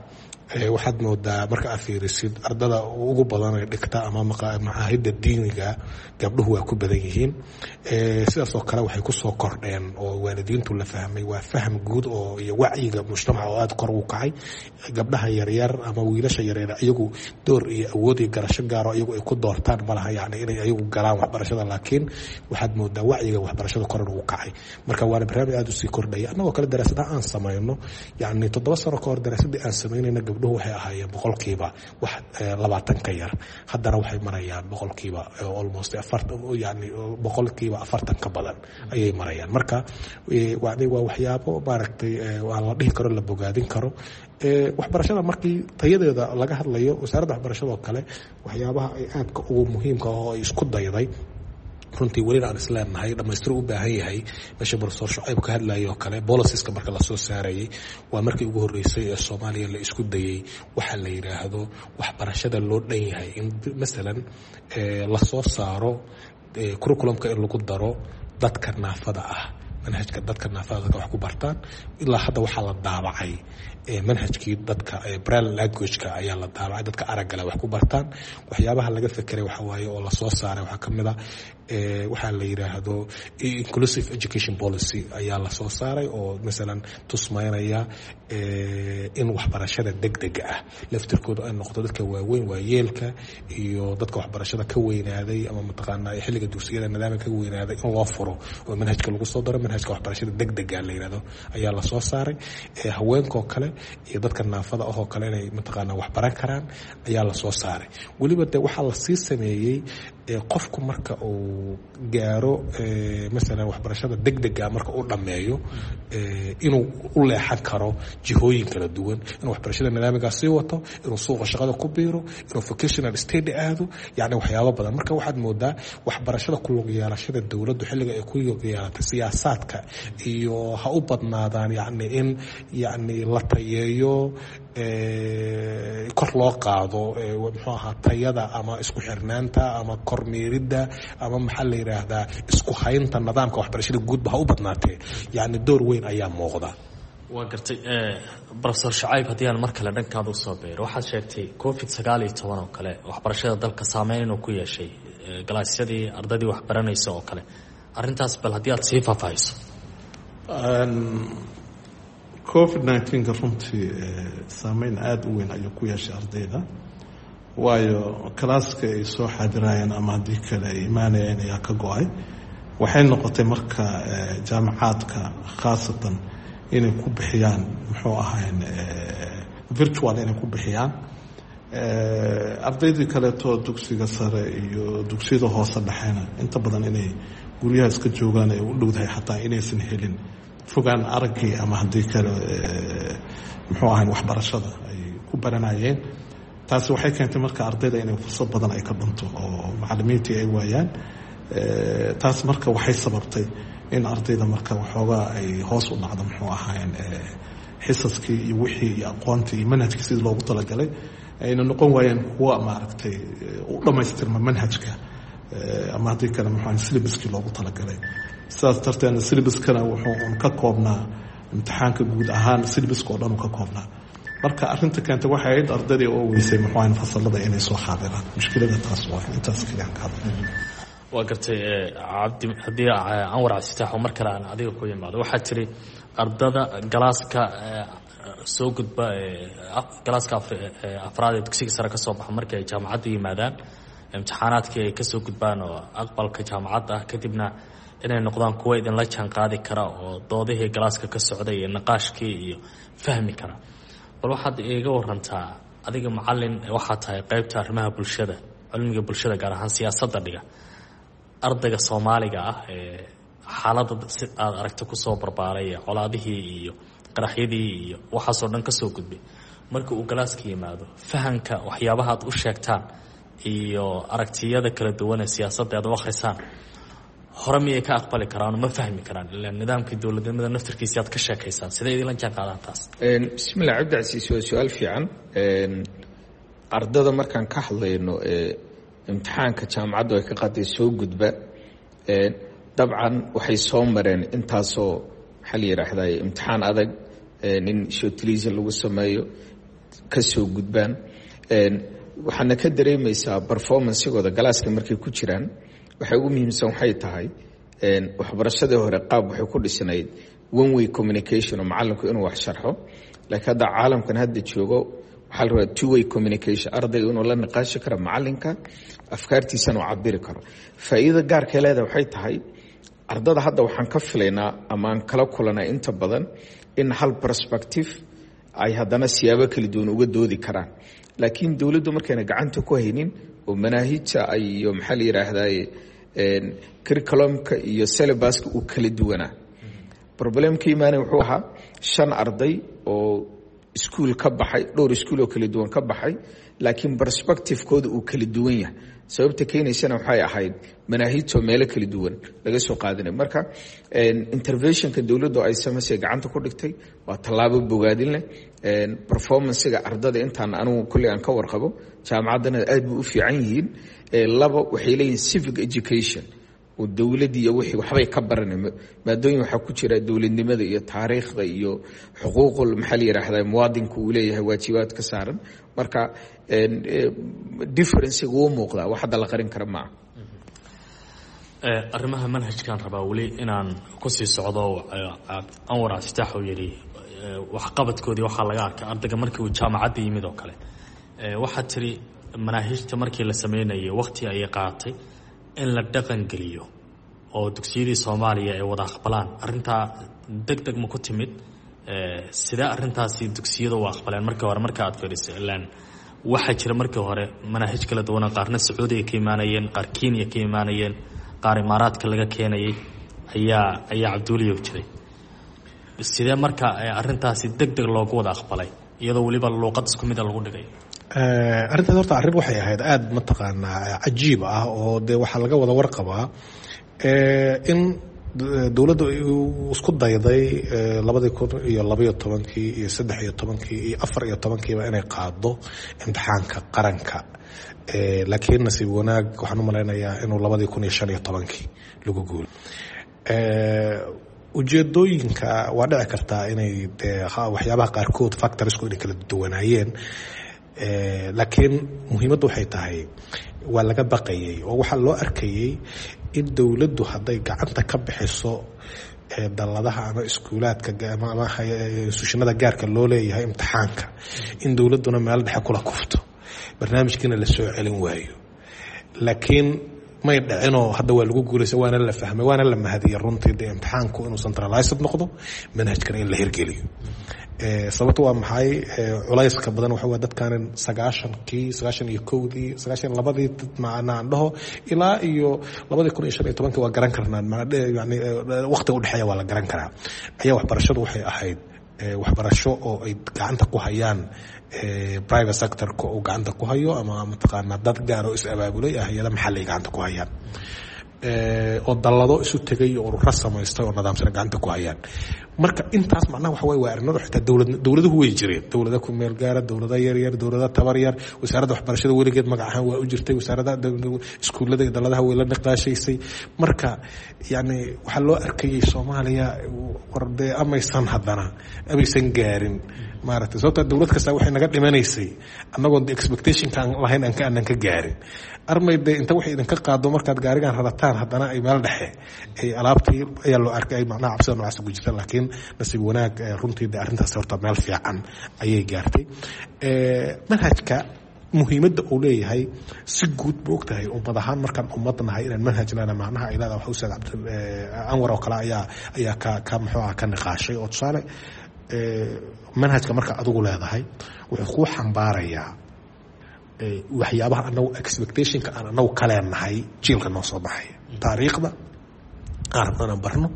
waxaad moodaa marka aad fiirisid ardada ugu badan ee dhigta ama macaahidda diiniga gabdhuhu waa ku badan yihiin sidaas oo kale waxay kusoo kordheen oo waalidiintu la fahmay waa faham guud oo iyo wacyiga mujtamaca oo aada kor u kacay gabdhaha yaryar ama wiilasha yaryar iyagu door iyo awood iyo garasho gaaro iyagu ay ku doortaan malaha yani inay iyagu galaan waxbarashada laakiin waxaad moodaa wacyiga waxbarashada koran ugu kacay marka waana barnaamij aada usii kordhaya annagoo kale daraasadaha aan samayno yani toddoba sano ka hor daraasadii aan samaynayna gabdhuhu waxay ahaayeen boqolkiiba wax labaatan ka yar haddana waxay marayaan boqolkiiba almost afartan yani boqolkiiba afartan ka badan ayay marayaan marka waa waxyaabo maaragtay waa la dhihi karo la bogaadin karo waxbarashada markii tayadeeda laga hadlayo wasaaradda waxbarashada oo kale waxyaabaha ay aadka ugu muhiimka oo ay isku dayday runtii welina aan isleenahay dhamaystir u baahan yahay meesha professor Shucayb ka hadlayo oo kale policies-ka marka la soo saarayay waa markii ugu horeysay ee Soomaaliya la isku dayay waxa la yiraahdo waxbarashada loo dhan yahay in masalan la soo saaro curriculum-ka in lagu daro dadka naafada ah manhajka dadka naafada wax ku bartaan ilaa hadda waxa la daabacay manhajkii dadka braille language-ka ayaa la daabacay dadka aragga leh wax ku bartaan waxyaabaha laga fekeray waxa waaye oo la soo saaray waxa kamid ah waxaa la yiraahdo inclusive education policy ayaa la soo saaray oo masalan tusmaynaya in waxbarashada degdega ah laftirkooda ay noqdo dadka waaweyn waayeelka iyo dadka waxbarashada ka weynaaday ama mataqaanaa xilliga dugsiyada nidaamka ka weynaaday in loo furo oo manhajka lagu soo daro manhajka waxbarashada degdega la yiraahdo ayaa la soo saaray haweenka oo kale iyo dadka naafada oo kale inay mataqaanaa wax baran karaan ayaa la soo saaray waliba de waxa la sii sameeyay qofku marka uu gaaro masalan waxbarashada degdega marka uu dhameeyo inuu u leexan karo jihooyin kala duwan inuu waxbarashada nidaamka sii wato inuu suuqa shaqada ku biiro inuu vocational study aado yani waxyaabo badan marka waxaad moodaa waxbarashada ku lug yeelashada dawladdu xilliga ay ku lug yeelatay siyaasaadka iyo ha u badnaadaan yani in yani la tayeeyo kor loo qaado muxuu ahaa tayada ama isku xirnaanta ama kormeeridda ama maxaa la yiraahdaa isku haynta nidaamka waxbarashada guudba ha u badnaatee yani door weyn ayaa muuqda waa gartay professor Shucayb haddii aan mar kale dhankaada u soo beero waxaad sheegtay covid sagaal iyo toban oo kale waxbarashada dalka saameyn inuu ku yeeshay galaasyadii ardaydii wax baranaysa oo kale arrintaas bal haddii aad sii faahfaahiso covid nineteen-ka runtii saameyn aada u weyn ayuu ku yeeshay ardayda waayo kalaaska ay soo xaadirayeen ama haddii kale ay imaanayeen ayaa ka go-ay waxay noqotay marka jaamacaadka khaasatan inay ku bixiyaan muxuu ahayn virtual inay ku bixiyaan ardaydii kaleeto dugsiga sare iyo dugsiyada hoose dhexeena inta badan inay guryaha iska joogaan ay u dhowdahay xataa inaysan helin fogaan araggii ama haddii kale muxuu ahayn waxbarashada ay ku baranayeen taasi waxay keentay marka ardayda inay fursad badan ay ka dhunto oo macallimiintii ay waayaan taas marka waxay sababtay in ardayda marka waxoogaa ay hoos u dhacdo muxuu ahayn xisaskii iyo wixii iyo aqoontii iyo manhajkii sidii loogu talagalay ayna noqon waayeen kuwa maaragtay u dhammaystirma manhajka ama haddii kale muxuu ahayn syllabuskii loogu talagalay sidaas darteedna syllabuskana wuxuu un ka koobnaa imtixaanka guud ahaan syllabuska oo dhan uu ka koobnaa marka arrinta keentay waxay ahayd ardaydii oo weysay muxuu ahayn fasalada inay soo xaadiraan mushkilada taas waa intaas kaliya ka hadlay waa gartay cabdi haddii anwar casitaaxo mar kale aan adiga ku yimaado waxaad tiri ardada galaaska soo gudba galaaska afraad ee dugsiga sare ka soo baxa markii ay jaamacadda yimaadaan imtixaanaadkii ay kasoo gudbaan oo aqbalka jaamacadda ah kadibna inay noqdaan kuwa idinla jaan qaadi kara oo doodihii galaaska ka socday iyo naqaashkii iyo fahmi kara bal waxaad iiga warantaa adiga macallin waxaa tahay qaybta arrimaha bulshada cilmiga bulshada gaar ahaan siyaasadda dhiga ardayga soomaaliga ah ee xaaladda si aad aragta kusoo barbaaray colaadihii iyo qaraxyadii iyo waxaasoo dhan kasoo gudbay marka uu galaaska yimaado fahanka waxyaabaha aad u sheegtaan iyo aragtiyada kala duwan ee siyaasadda aad u akhrisaan hore miyay ka aqbali karaan ma fahmi karaan ilaa nidaamkii dowladnimada naftirkiisa aad ka sheekaysaan sidee idinla jaan qaadaan taas bismillah cabdicasiis waa su-aal fiican ardada markaan ka hadlayno imtixaanka jaamacaddu ay ka qaaday soo gudba dabcan waxay soo mareen intaasoo maxaa la yidhaahdaa imtixaan adag in shotiliisa lagu sameeyo ka soo gudbaan waxaana ka dareemaysaa performancegooda galaaska markay ku jiraan waxay ugu muhiimsan waxay tahay waxbarashadii hore qaab waxay ku dhisnayd one way communication oo macalinku inuu wax sharxo laakiin hadda caalamkan hadda joogo waxaa la rabaa two way communication ardayga inuu la niqaashi karo macalinka afkaartiisana uu cabiri karo faa'iidada gaarka leedahay waxay tahay ardada hadda waxaan ka filaynaa ama aan kala kulanay inta badan in hal perspective ay haddana siyaabo kala duwan uga doodi karaan laakiin dowladdu markayna gacanta ku haynin oo manaahijta iyo maxaa la yidhaahdaa curriculumka iyo syllabuska uu kala duwanaa problemka imaanay wuxuu ahaa shan arday oo iskuul ka baxay dhowr iskuul oo kala duwan ka baxay laakiin perspectivekooda uu kala duwan yahay sababta keenaysana waxay ahayd manaahijta meelo kala duwan laga soo qaadanay marka interventionka dowladdu ay samaysay gacanta ku dhigtay waa tallaabo bogaadin leh performancega ardada intaan anigu kulli aan ka warqabo jaamacaddana aad buu u fiican yihiin laba waxay leeyihiin civic education oo dowladda iyo wixii waxbay ka baranay maadooyin waxaa ku jira dowladnimada iyo taariikhda iyo xuquuqul maxaa la yidhaahdaa muwaadinka uu leeyahay waajibaad ka saaran marka differencega wuu muuqdaa wax hadda la qarin kara maaha arrimaha manhajkan rabaa weli inaan kusii socdo anwar cabdifitaax oo yidhi waxqabadkoodii waxaa laga arkay ardayga markii uu jaamacadda yimid oo kale waxaad tiri manaahijta markii la sameynayay waqti ayay qaatay in la dhaqan geliyo oo dugsiyadii Soomaaliya ay wada aqbalaan arinta degdeg ma ku timid sida arintaasi dugsiyada waa aqbalaan markii hore marka aad fiiriso ilaan waxa jira markii hore manhaj kala duwan qaarna Sacuudiga ka imaanayeen qaar Kenya ka imaanayeen qaar Imaaraadka laga keenayay ayaa ayaa Cabduliyo jiray sida marka arintaasi degdeg loogu wada aqbalay iyadoo waliba luqad isku mid ah lagu dhigay arrintaas horta arrin waxay ahayd aad mataqaanaa cajiib ah oo dee waxaa laga wada warqabaa in dowladda isku dayday labadii kun iyo labaiyo tobankii iyo saddex iyo tobankii iyo afar iyo tobankiiba inay qaado imtixaanka qaranka laakiin nasiib wanaag waxaan u malaynayaa inuu labadii kun iyo shan iyo tobankii lagu guulo ujeedooyinka waa dhici kartaa inay dee waxyaabaha qaarkood factorsku inay kala duwanaayeen laakiin muhiimaddu waxay tahay waa laga baqayay oo waxaa loo arkayay in dowladdu hadday gacanta ka bixiso dalladaha ama iskuulaadka ama sushinada gaarka loo leeyahay imtixaanka in dowladduna meel dhexe kula kufto barnaamijkiina la soo celin waayo laakiin may dhicinoo hadda waa lagu guulaysa waana la fahmay waana la mahadiyay runtii dee imtixaanku inuu centralized noqdo manhajkana in la hirgeliyo sababta waa maxay culayska badan waxa waa dadkan sagaashankii sagaashan iyo kowdii sagaashan labadii macnaan dhaho ilaa iyo labadii kun iyo shan iyo tobankii waa garan karnaa yani waqtiga u dhexeeya waa la garan karaa ayaa waxbarashadu waxay ahayd waxbarasho oo ay gacanta ku hayaan private sectorka uu gacanta ku hayo ama mataqaanaa dad gaar oo is abaabulay ah hay'ada maxalliga gacanta ku hayaan oo dallado isu tegay oo ururo samaystay oo nidaamsan gacanta ku hayaan marka intaas macnaha waxa way waa arrinadu xitaa dawlad dawladuhu way jireen dawlada ku meel gaara dawlada yar yar dawlada tabar yar wasaaradda waxbarashada weligeed magac ahaan waa u jirtay wasaaradda iskuulada iyo dalladaha way la niqaashaysay marka yani waxa loo arkayay Soomaaliya warde amaysan haddana amaysan gaarin maaragtay sababta dawlad kasta waxay naga dhimanaysay annagoo expectation kan lahayn aan ka aanan ka gaarin armayde inta wax idin ka qaado markaad gaarigan radataan haddana ay meel dhexe ay alaabtii ayaa loo arkay ay macnaha cabsida noocaas ugu jirta laakiin nasiib wanaag runtii de arrintaas horta meel fiican ayay gaartay manhajka muhiimadda uu leeyahay si guud ma ogtahay ummad ahaan markaan ummad nahay inaan manhajnana macnaha ay leedahay waxa ustaad cabdi anwar oo kale ayaa ayaa ka ka muxuu ah ka niqaashay oo tusaale manhajka marka adigu leedahay wuxuu ku xambaarayaa waxyaabaha anagu expectationka aan anagu ka leenahay jiilka noo soo baxay taariikhda aan rabnaan barno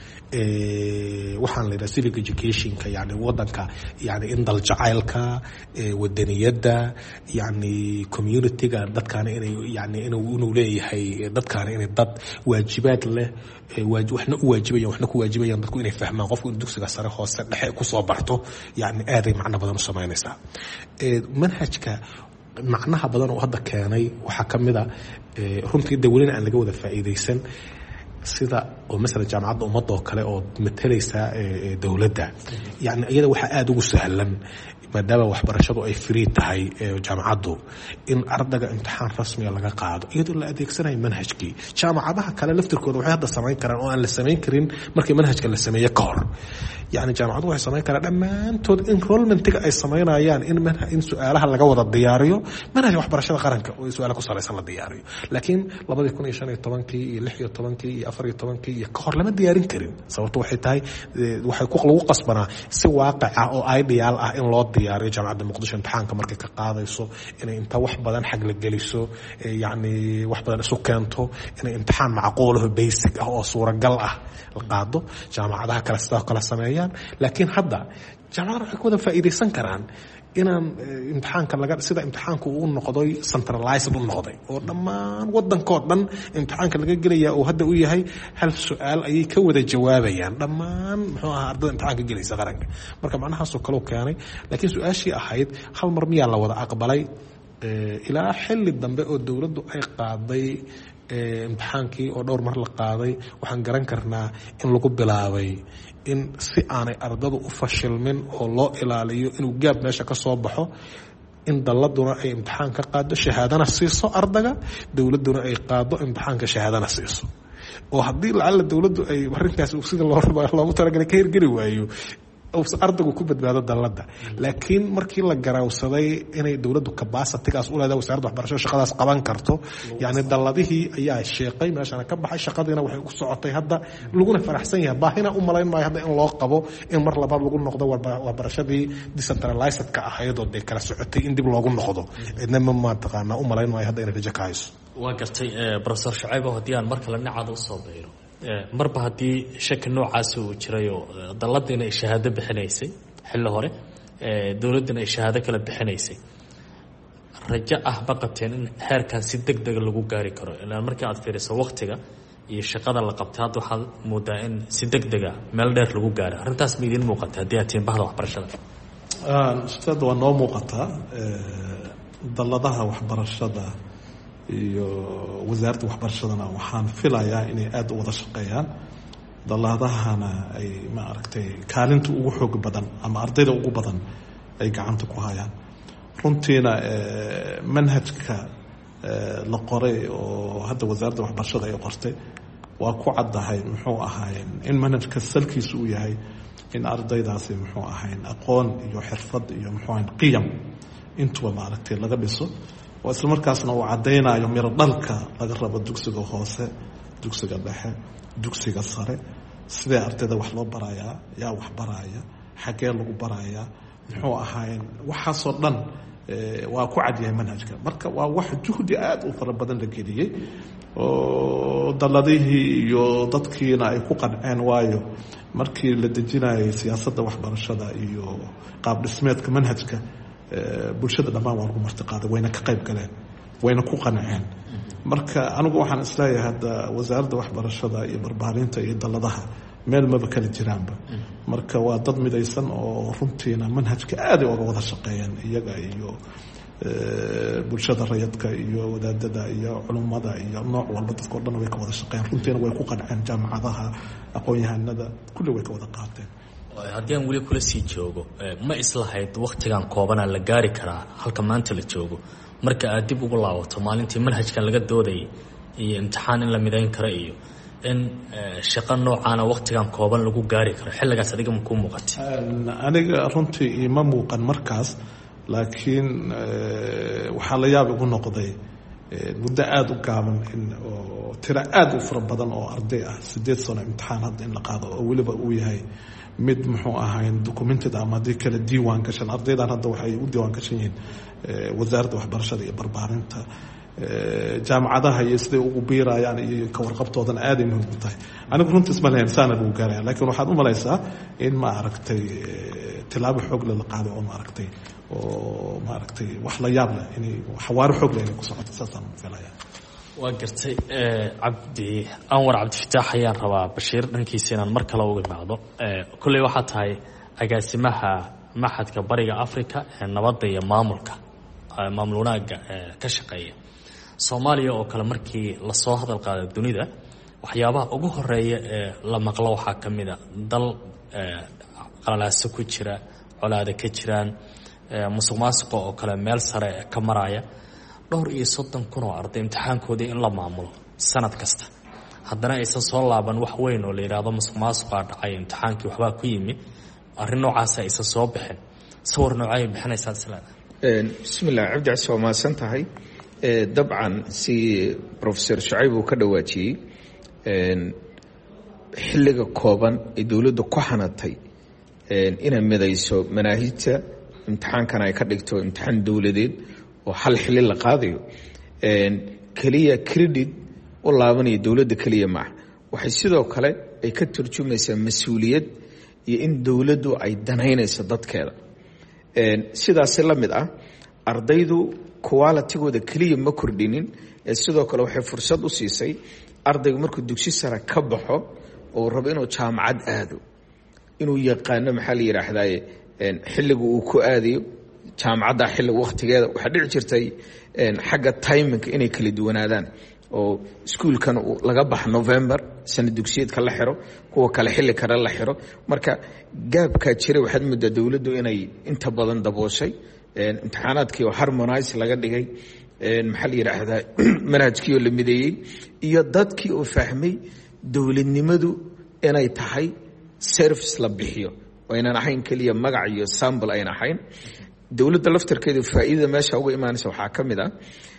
waxaan leedahay civic educationka yani wadanka yani in dal jacaylka wadaniyadda yani communityga dadkaana inay yani inuu leeyahay dadkaana inay dad waajibaad leh waxna u waajibayaan waxna ku waajibayaan dadku inay fahmaan qofku in dugsiga sare hoose dhexe ku soo barto yani aaday macno badan u samaynaysaa manhajka macnaha badan oo hadda keenay waxaa ka mid a runtii dawladna aan laga wada faa'iidaysan sida oo masalan jaamacadda ummadda oo kale oo matalaysa dowladda yani iyada waxaa aada ugu sahlan maadaama waxbarashadu ay free tahay jaamacaddu in ardayga imtixaan rasmiga laga qaado iyadoo la adeegsanayo manhajkii jaamacadaha kale laftirkooda waxay hadda samayn karaan oo aan la samayn karin markii manhajka la sameeyo ka hor yani jaamacadu waxay samayn karaan dhammaantood enrollmentiga ay samaynayaan in in su-aalaha laga wada diyaariyo manhajka waxbarashada qaranka oo su-aala ku salaysan la diyaariyo laakiin labadii kun iyo shan iyo tobankii iyo lix iyo tobankii iyo afar iyo tobankii iyo ka hor lama diyaarin karin sababto waxay tahay waxay lagu qasbanaa si waaqic ah oo ideal ah in loo diyaariyo jaamacadda muqdisho imtixaanka markay ka qaadayso inay inta wax badan xag la geliso yani wax badan isu keento inay imtixaan macquulaho basic ah oo suuragal ah la qaado jaamacadaha kale sidoo kale sameeyaan laakiin hadda jaamacadaha waxay ku wada faa'iidaysan karaan inaan imtixaanka laga sida imtixaanku uu noqday centralized u noqday oo dhammaan wadankoo dhan imtixaanka laga gelaya oo hadda u yahay hal su-aal ayay ka wada jawaabayaan dhammaan muxuu ahaa ardada imtixaanka gelaysa qaranka marka macnahaasoo kaleu keenay laakiin su-aashii ahayd hal mar miyaa la wada aqbalay ilaa xilli dambe oo dowladdu ay qaaday imtixaankii oo dhowr mar la qaaday waxaan garan karnaa in lagu bilaabay in si aanay ardadu u fashilmin oo loo ilaaliyo inuu gaab meesha ka soo baxo in dalladuna ay imtixaan ka qaado shahaadana siiso ardaga dowladduna ay qaado imtixaanka shahaadana siiso oo haddii lacalla dowladdu ay arrinkaas sida loogu talagalay ka hirgeli waayo ardaygu ku badbaado dalladda laakiin markii la garawsaday inay dowladdu capacity-gaas u leedahay wasaaradda waxbarashada shaqadaas qaban karto yani dalladihii ayaa sheeqay meeshana ka baxay shaqadiina waxay u socotay hadda laguna faraxsan yahay baahina u malayn maayo hadda in loo qabo in mar labaad lagu noqdo waxbarashadii decentralized-ka ahayd oo dee kala socotay in dib loogu noqdo cidna ma mataqaanaa u malayn maayo hadda inay rajo ka hayso waa gartay professor Shucayb haddii aan mar kale dhinacaada usoo bayro marba haddii shaki noocaasi uu jiray oo dalladdiina ay shahaado bixinaysay xilli hore dowladdina ay shahaado kala bixinaysay rajo ah ma qabteen in heerkan si deg dega lagu gaari karo ilaan markii aad fiiriso waktiga iyo shaqada la qabtay hadda waxaad moodaa in si deg dega meel dheer lagu gaaro arrintaas ma idiin muuqata haddii aad tihiin bahda waxbarashada ustaad waa noo muuqataa dalladaha waxbarashada iyo wasaaradda waxbarashadana waxaan filayaa inay aada u wada shaqeeyaan dalladahana ay ma aragtay kaalinta ugu xoog badan ama ardayda ugu badan ay gacanta ku hayaan runtiina manhajka la qoray oo hadda wasaaradda waxbarashada ay qortay waa ku caddahay muxuu ahaayeen in manhajka salkiisu uu yahay in ardaydaasi muxuu ahayn aqoon iyo xirfad iyo muxuu ahayn qiyam intuba ma aragtay laga dhiso oo isla markaasna uu caddaynayo miro dhalka laga rabo dugsiga hoose dugsiga dhexe dugsiga sare sidee ardayda wax loo barayaa yaa wax baraya xaggee lagu barayaa muxuu ahaayeen waxaasoo dhan waa ku cadyahay manhajka marka waa wax juhdi aada u fara badan la geliyey oo dalladihii iyo dadkiina ay ku qanceen waayo markii la dejinayay siyaasadda waxbarashada iyo qaab dhismeedka manhajka bulshada dhammaan waa lagu martiqaaday wayna ka qayb galeen wayna ku qanceen marka anigu waxaan isleeyahay hadda wasaaradda waxbarashada iyo barbaarinta iyo dalladaha meel maba kala jiraanba marka waa dad midaysan oo runtiina manhajka aaday oga wada shaqeeyeen iyaga iyo bulshada rayadka iyo wadaadada iyo culummada iyo nooc walba dadkao dhan way ka wada shaqeeyeen runtiina way ku qanceen jaamacadaha aqoon-yahanada kulli way ka wada qaateen haddii aan weli kula sii joogo ma islahayd waktigan koobanaa la gaari karaa halka maanta la joogo marka aad dib ugu laabato maalintii manhajkan laga doodayay iyo imtixaan in la midayn karo iyo in shaqo noocaana waktigan kooban lagu gaari karo xilligaas adiga ma kuu muuqatay aniga runtii ima muuqan markaas laakiin waxaa la yaab igu noqday muddo aada u gaaban in oo tiro aada u fara badan oo arday ah sideed sano imtixaan hadda in la qaado oo weliba uu yahay mid muxuu ahayn documented ama haddii kale diiwaan gashan ardaydan hadda waxay u diiwaan gashan yihiin wasaaradda waxbarashada iyo barbaarinta jaamacadaha iyo siday ugu biirayaan iyo ka warqabtoodana aaday muhiim u tahay anigu runtii isma lahayn saana lagu gaaraya laakiin waxaad u malaysaa in ma aragtay tilaabo xoogle la qaaday oo ma aragtay oo ma aragtay wax la yaab leh inay xawaaro xoogle inay ku socoto saasaan filaya waa gartay cabdi anwar cabdifataax ayaan rabaa bashiir dhankiisa inaan mar kale uga imaado kolley waxaa tahay agaasimaha maxadka bariga africa ee nabadda iyo maamulka maamul wanaagga ka shaqeeya soomaaliya oo kale markii lasoo hadal qaaday dunida waxyaabaha ugu horeeya ee la maqlo waxaa ka mid a dal qalalaaso ku jira, colaada ka jiraan, musuq maasuqa oo kale meel sare ka maraya, dhowr iyo soddon kun oo arday imtixaankoodii in la maamulo sanad kasta, haddana aysan soo laaban wax weyn oo la yidhaahdo musuq maasuqaa dhacay, imtixaankii waxbaa ku yimi, arrin noocaasa aysan soo bixin. sawir noocay bixinaysaa islaada? bismillah, cabdicasi waa mahadsan tahay. dabcan si professor Shucayb uu ka dhawaajiyey, xilliga kooban ee dowladda ku xanatay inay midayso manaahijta, imtixaankana ay ka dhigto imtixaan dowladeed oo hal xilli la qaadayo, keliya credit u laabanaya dowladda keliya maaha. waxay sidoo kale ay ka turjumaysaa mas-uuliyad iyo in dowladdu ay danaynayso dadkeeda. sidaasi la mid ah, ardaydu qualitigooda keliya ma kordhinin, sidoo kale waxay fursad u siisay ardaygu markuu dugsi sare ka baxo oo rabo inuu jaamacad aado, inuu yaqaano maxaa la yidhaahdaye xilliga uu ku aadayo jaamacadda, xilliga wakhtigeeda. waxaa dhici jirtay xagga timinka inay kala duwanaadaan, oo iskuulkan laga baxo November sana dugsiyeedka la xiro, kuwa kale xilli kale la xiro. marka gaabkaa jira waxaad moodaa dowladdu inay inta badan dabooshay, imtixaanaadkii oo harmonize laga dhigay, maxaa la yidhaahdaa manhajkii oo la mideeyey, iyo dadkii oo fahmay dowladnimadu inay tahay service la bixiyo, oo aynan ahayn keliya magac iyo sample aynan ahayn. dowladda laftarkeedu faa'iidada meesha uga imaanaysa waxaa ka mid ah,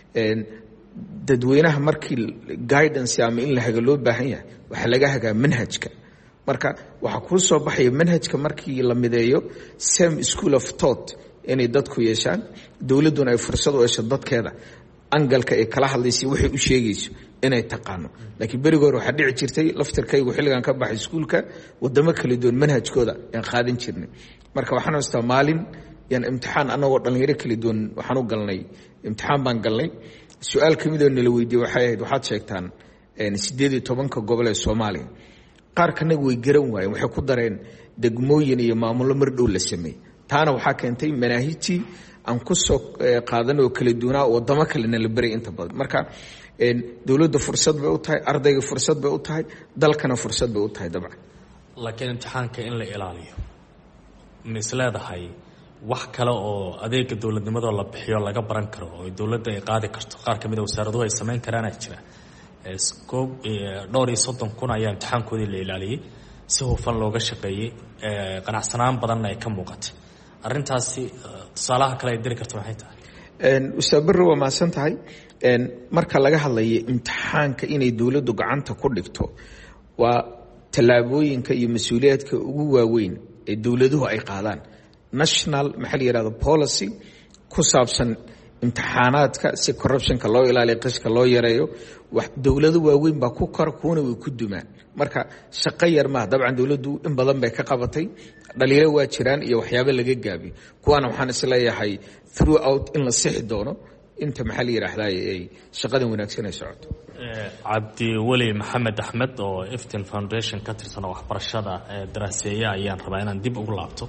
dadweynaha markii guidance ama in la haga loo baahan yahay waxaa laga hagaa manhajka. marka waxaa kuu soo baxaya manhajka markii la mideeyo same school of thought inay dadku yeeshaan, dowladduna ay fursad u hesho dadkeeda angalka ay kala hadlaysa waxay u sheegayso inay taqaano. laakiin berigi hore waxaa dhici jirtay laftarkaygu xilligan ka baxay iskuulka wadamo kala duwan manhajkooda aan qaadan jirnay. marka waxaan haystaa maalin yaan imtixaan anagoo dhalinyaro kala duwan waxaan u galnay imtixaan baan galnay. su-aal ka midoo nala weydiiyey waxay ahayd, waxaad sheegtaan siddeed iyo tobanka gobol ee Soomaaliya, qaar kanaga way garan waayeen, waxay ku dareen degmooyin iyo maamullo mar dhow la sameeyey. taana waxaa keentay manaahijtii aan ku soo qaadan oo kala duwanaa wadamo kalena la baray inta badan. marka dowladda fursad bay u tahay, ardayga fursad bay u tahay, dalkana fursad bay u tahay dabcan. laakiin imtixaanka in la ilaaliyo ma isleedahay wax kale oo adeega dowladnimadoo la bixiyo laga baran karo oo dowladda ay qaadi karto? qaar ka mid a wasaaraduhu ay samayn karaana jira. koob dhowr iyo soddon kun ayaa imtixaankoodii la ilaaliyey, si hufan looga shaqeeyey, qanacsanaan badanna ay ka muuqatay. arrintaasi tusaalaha kale ay diri karto maxay tahay? ustaad Barre waa mahadsan tahay. marka laga hadlayo imtixaanka inay dowladdu gacanta ku dhigto, waa tallaabooyinka iyo mas-uuliyaadka ugu waaweyn ee dowladuhu ay qaadaan. national maxaa la yidhahdo policy ku saabsan imtixaanaadka si corruptionka loo ilaaliyo, qishka loo yareeyo. wax dowlado waaweyn baa ku kora, kuwana way ku dumaan. marka shaqo yar maaha. dabcan dowladdu in badan bay ka qabatay, dhaliilo waa jiraan iyo waxyaabo laga gaabiyo. kuwaana waxaan isleeyahay throughout in la sixi doono inta maxaa la yidhaahdaa ay shaqadan wanaagsan ay socoto. cabdiweli maxamed axmed oo Iftin Foundation ka tirsan oo waxbarashada daraaseeya ayaan rabaa inaan dib ugu laabto.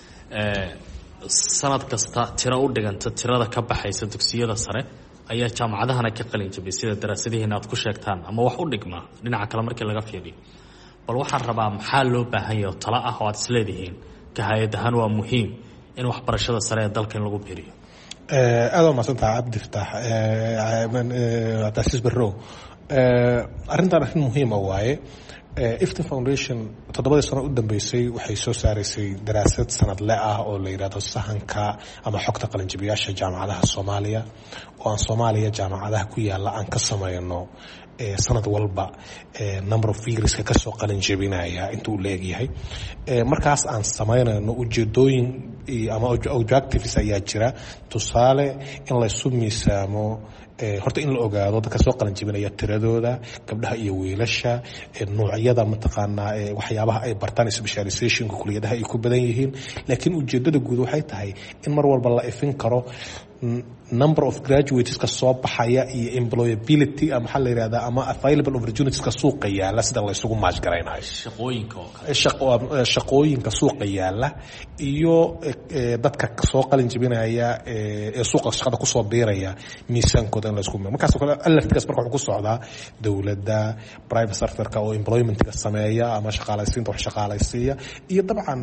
sanad kasta tiro u dhiganta tirada ka baxaysa dugsiyada sare ayaa jaamacadahana ka qalin jabay, sida daraasadihiina aad ku sheegtaan, ama wax u dhigmaa dhinaca kale markii laga fiiriyo. bal waxaan rabaa maxaa loo baahan yahay oo talo ah oo aad isleedihiin ka hay-ad ahaan waa muhiim in waxbarashada sare ee dalka in lagu biiriyo? aad waa mahadsantaha cabdi fataax. cabdicasiis Barrow, arrintan arrin muhiima waaye. Iftin Foundation toddobadii sano u dambeysay waxay soo saaraysay daraasad sanadle ah oo la yidhaahdo sahanka ama xogta qalinjabiyaasha jaamacadaha Soomaaliya, oo aan Soomaaliya jaamacadaha ku yaala aan ka samayno sanad walba number of figures-ka ka soo qalinjabinaya intuu leegyahay. markaas aan samaynayno ujeedooyin ama objectives ayaa jira. tusaale in la isu miisaamo, horta in la ogaado dadka soo qalan jabinaya tiradooda, gabdhaha iyo wiilasha, noocyada mataqaanaa waxyaabaha ay bartaan, specializationka kuliyadaha ay ku badan yihiin. laakiin ujeedada guud waxay tahay in mar walba la ifin karo number of graduates ka soo baxaya iyo employability ama waxa la yiraahdaa ama available opportunities ka suuqa yaala sida la isugu match garaynayo shaqooyinka oo kale shaqo shaqooyinka suuqa yaala iyo dadka soo qalin jibinaya ee suuqa shaqada ku soo biiraya miisaankooda in la isku meel markaas kale alertkaas marka wuxuu ku socdaa dawladda private sector-ka oo employment-ka sameeya ama shaqaalaysiinta wax shaqaalaysiiya iyo dabcan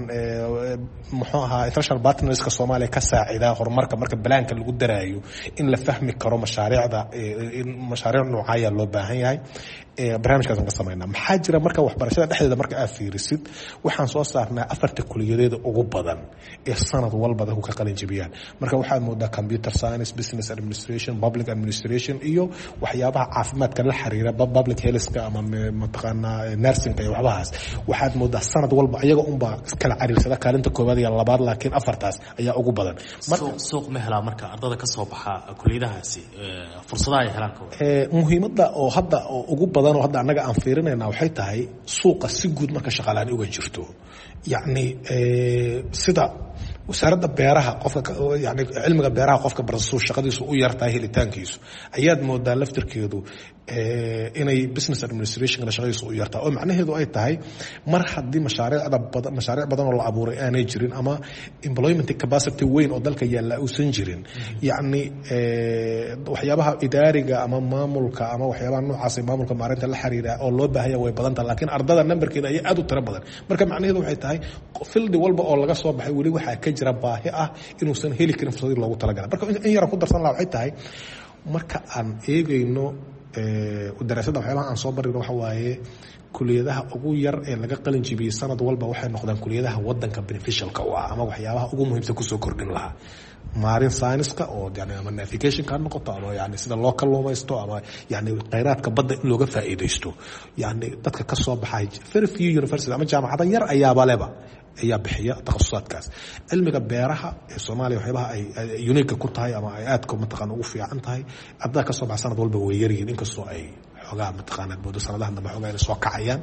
muxuu ahaa international partners-ka Soomaaliya ka saacida horumarka marka balaanka lagu daraayo in la fahmi karo mashaariicda in mashaariic noocaaya loo baahan yahay ee barnaamijkaas ka sameynaa maxaa jira marka waxbarashada dhexdeeda marka aad fiirisid waxaan soo saarnaa afarta kuliyadeed ugu badan ee sanad walba dadku ka qalin jibiyaan marka waxaad moodaa computer science business administration public administration iyo waxyaabaha caafimaadka la xiriira public health-ka ama mataqaana nursing iyo waxbahaas waxaad moodaa sanad walba iyaga unba iskala cariirsada kaalinta koobaad iyo labaad laakiin afartaas ayaa ugu badan suuq ma helaa marka ardada ka soo baxa kuliyadahaasi fursadaha ay helaan ee muhiimadda oo hadda ugu badan oo hadda anaga aan fiirinayna waxay tahay suuqa si guud marka shaqaalaan uga jirto yani ee sida wasaaradda beeraha qofka yani cilmiga beeraha qofka barasuu shaqadiisu u yartahay helitaankiisu ayaad moodaa laftirkeedu ee inay business administration la shaqadiisu u yartaa oo macnaheedu ay tahay mar haddii mashaariicda badan mashaariic badan oo la abuuray aanay jirin ama employment capacity weyn oo dalka yaala uusan jirin yani ee waxyaabaha idaariga ama maamulka ama waxyaabaha noocaas maamulka maareynta la xiriira oo loo baahan yahay way badan tahay laakiin ardada numberkeeda ay aad u tiro badan marka macnaheedu waxay tahay field walba oo laga soo baxay wali waxa ka jira baahi ah inuusan heli karin fursadii loogu talagalay marka in yar ku darsan lahaa waxay tahay marka aan eegayno ee daraasadda waxyaabaha aan soo barino waxa waaye kuliyadaha ugu yar ee laga qalin jibiyay sanad walba waxay noqdaan kuliyadaha wadanka beneficialka u ah ama waxyaabaha ugu muhiimsan ku soo kordhin lahaa marine science-ka oo yani ama navigation ka noqoto ama yani sida loo kalluumaysto ama yani kheyraadka badda in looga faa'iideysto yani dadka ka soo baxay very few university ama jaamacada yar ayaaba leba ayaa bixiya takhasusaadkaas cilmiga beeraha ee Soomaaliya waxyaabaha ay unique ku tahay ama ay aad ku mataqaan ugu fiican tahay ardada ka soo baxay sanad walba way yar yihiin inkastoo ay xogaa mataqaanad moodo sanadahan dambe xogaa ay soo kacayaan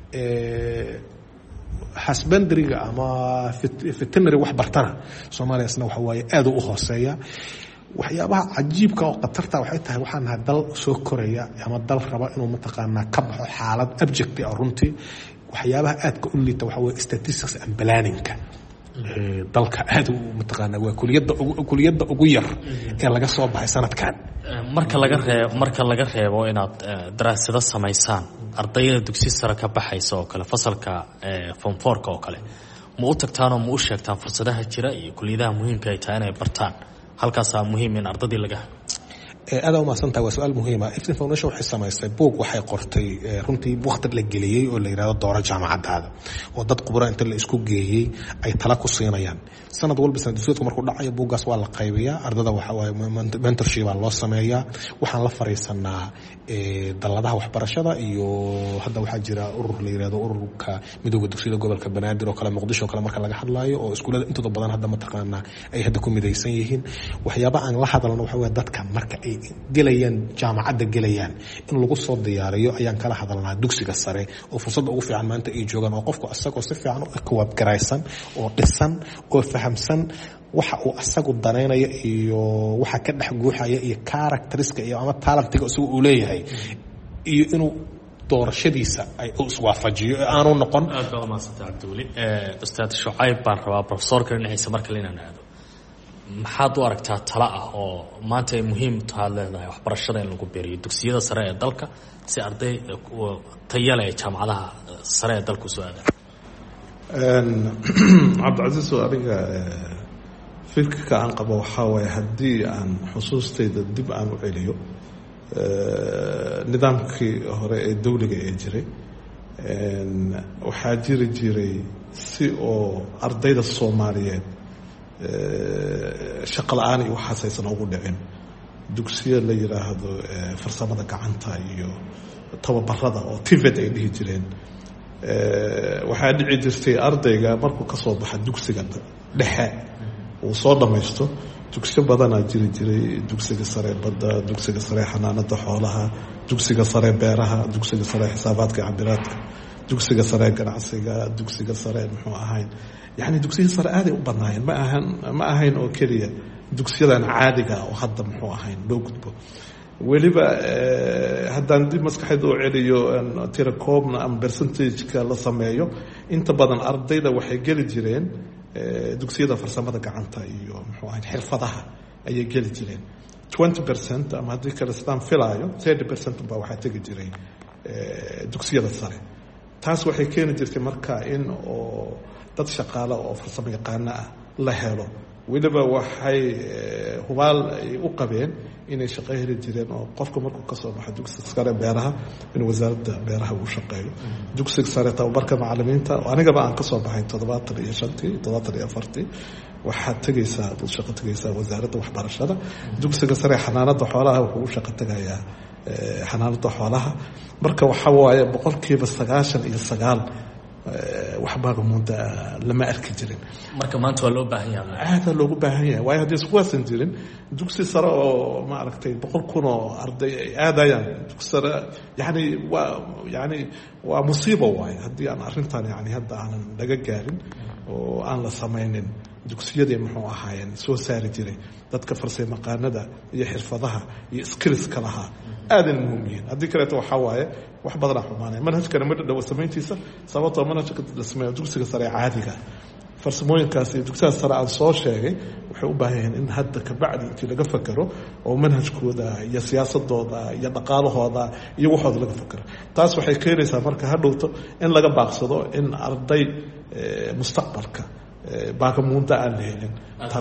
ee hasbandriga ama veterinary wax bartana Soomaaliya isna waxa waaye aad u hooseeya waxyaabaha cajiibka oo qatarta waxay tahay waxaan nahay dal soo koraya ama dal raba inuu mataqaanaa ka baxo xaalad object ah runtii waxyaabaha aadka u liita waxa weeye statistics and planning-ka ee dalka aad u mataqaanaa waa kuliyadda kuliyadda ugu yar ee laga soo baxay sanadkan marka laga reebo marka laga reebo inaad daraasado samaysaan ardayda dugsi sare ka baxaysa oo kale fasalka form four-ka oo kale ma u tagtaan oo ma u sheegtaan fursadaha jira iyo kuliyadaha muhiimka ay tahay inay bartaan halkaasaa muhiim in ardadii laga aad u maasantahay waa su'aal muhiim ah Iftin Foundation waxay samaysay book waxay qortay runtii waqti la geliyay oo la yiraahdo doora jaamacadaada oo dad khubaro inta la isku geeyay ay tala ku siinayaan sanad walba sanadkiisu markuu dhacayo buugaas waa la qaybiyaa ardada waxa waaye mentorship baa loo sameeyaa waxaan la fariisanaa ee daladaha waxbarashada iyo hadda waxaa jira urur la yiraahdo ururka midowga dugsiyada gobolka Banaadir oo kale Muqdisho kale marka laga hadlaayo oo iskuulada intooda badan hadda mataqaanaa ay hadda ku midaysan yihiin waxyaabaha aan la hadalno waxa weeye dadka marka ay gelayaan jaamacadda gelayaan in lagu soo diyaariyo ayaan kala hadalnaa dugsiga sare oo fursadda ugu fiican maanta ay joogaan oo qofku asagoo si fiican u equip garaysan oo dhisan oo fahamsan waxa uu asagu danaynayo iyo waxa ka dhex guuxaya iyo characteristics iyo ama talentiga uu leeyahay iyo inuu doorashadiisa ay u iswaafajiyo aanu noqon aad baa maasanta Cabduuli ee ustaad Shucayb baan rabaa professorka dhinaciisa marka la inaado maxaad u aragtaa tala ah oo maanta ay muhiim tahay leedahay waxbarashada in lagu beeriyo dugsiyada sare ee dalka si arday tayo leh jaamacadaha sare ee dalku soo aadaan een Cabdulaziz adiga fikirka aan qabo waxa way hadii aan xusuustayda dib aan u celiyo nidaamkii hore ee dawliga ee jiray een waxa jiri jiray si oo ardayda Soomaaliyeed shaqo la'aan iyo waxaasaysan ugu dhicin dugsiyo la yiraahdo farsamada gacanta iyo tababarada oo T V E T ay dhihi jireen waxaa dhici jirtay ardayga markuu ka soo baxay dugsiga dhexe uu soo dhamaysto dugsiyo badan aa jiri jiray dugsiga sare badda dugsiga sare xanaanada xoolaha dugsiga sare beeraha dugsiga sare xisaabaadka cabiraadka dugsiga sare ganacsiga dugsiga sare muxuu ahayn يعني dugsiga sare aad ay u badnaayeen ma ahan ma ahayn oo kaliya dugsiyadan caadiga oo hadda muxuu ahayn loo gudbo weliba haddaan dib maskaxeed u celiyo tira koobna ama percentage-ka la sameeyo inta badan ardayda waxay geli jireen dugsiyada farsamada gacanta iyo muxuu ahayn xirfadaha ayay geli jireen twenty percent ama haddii kale sidaan filaayo thirty percent baa waxaa tegi jiray dugsiyada sare taas waxay keeni jirtay marka in oo dad shaqaale oo farsamo yaqaano ah la helo weliba waxay hubaal ay u qabeen inay shaqo heli jireen oo qofka markuu ka soo baxo dugsiga sare beeraha in wasaaradda beeraha uu shaqeeyo dugsiga sare tababarka macallimiinta anigaba aan ka soo baxay toddobaatan iyo shantii toddobaatan iyo afartii waxaad tegaysaa dad shaqo tegaysaa wasaaradda waxbarashada dugsiga sare xanaanada xoolaha wuxuu u shaqo tegayaa xanaanada xoolaha marka waxa waaye boqolkiiba sagaashan iyo sagaal waxbaaga mudda lama arki jirin marka maanta waa loo baahan yahay aada loogu baahan yahay waayo haddii iskuwaasan jirin dugsi sare oo maaragtay boqol kun oo arday ay aadayaan dugsi sare yani waa yani waa musiibo waayo haddii aan arrintan yani hadda aanan laga gaarin oo aan la samaynin dugsiyadii muxuu ahaayeen soo saari jiray dadka farsamayaqaanada iyo xirfadaha iyo skillska lahaa aadan muhiim yihiin haddii kaleeto waxaa waaye wax badanaa xumaanaya manhajkana ma dhadhawo samayntiisa sababtoo manhajka la sameeyo dugsiga sare caadiga farsamooyinkaas iyo dugsiyaha sare aan soo sheegay waxay u baahan yihiin in hadda kabacdi intii laga fakero oo manhajkooda iyo siyaasadooda iyo dhaqaalahooda iyo waxooda laga fakero taas waxay keenaysaa marka hadhowto in laga baaqsado in arday mustaqbalka baagamuunda aan la helin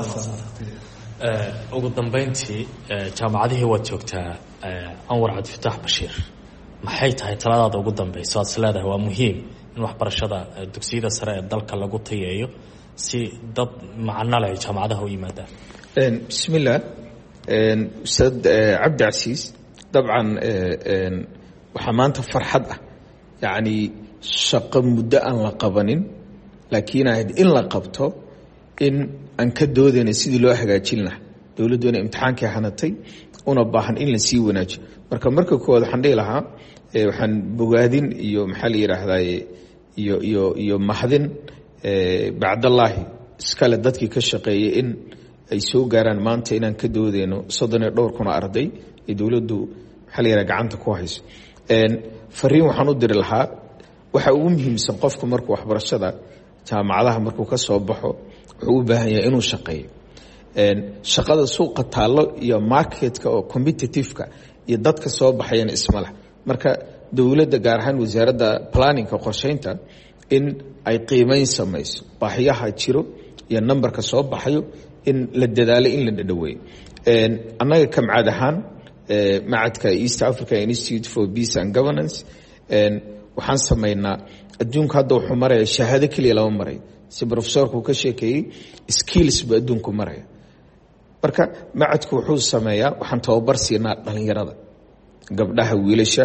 ugu dambeyntii jaamacadihii waad joogtaa anwar cabdifataax bashiir maxay tahay taladaada ugu dambeysa waad is leedahay waa muhiim in waxbarashada dugsiyada sare ee dalka lagu tayeeyo si dad macno leh ay jaamacadaha u yimaadaan bismillah ustaad cabdicasiis dabcan waxaa maanta farxad ah yacni shaqo muddo aan la qabanin laakiin ahayd in la qabto in aan ka doodayna sidii loo hagaajin lahaa dowladdoona imtixaankii hanatay una baahan in la sii wanaajiyo marka marka koowaad waxaan dhihi lahaa waxaan bogaadin iyo maxaa la yidhaahdaye iyo iyo iyo mahadin bacdallaahi iskale dadkii ka shaqeeyay in ay soo gaaraan maanta inaan ka doodayno soddon iyo dhowr kuna arday ee dowladdu maxaa la yidhaha gacanta ku hayso fariin waxaan u diri lahaa waxa ugu muhiimsan qofku markuu waxbarashada jaamacadaha markuu ka soo baxo wuxuu u baahan yahay inuu shaqeeyo shaqada suuqa taallo iyo marketka oo competitiveka iyo dadka soo baxayana ismaleh marka dowladda gaar ahaan wasaaradda planninka qorsheynta in ay qiimeyn samayso baahiyaha jiro iyo numberka soo baxayo in la dadaalo in la dhadhaweeyo annaga kamcad ahaan macadka east africa institute for peace and governance waxaan samaynaa adduunka hadda wuxuu maraya shahaado keliya lama marayo si professorku ka sheekeeyey skills buu adduunku maraya marka macadku wuxuu sameeyaa waxaan tababar siinaa dhalinyarada gabdhaha wiilasha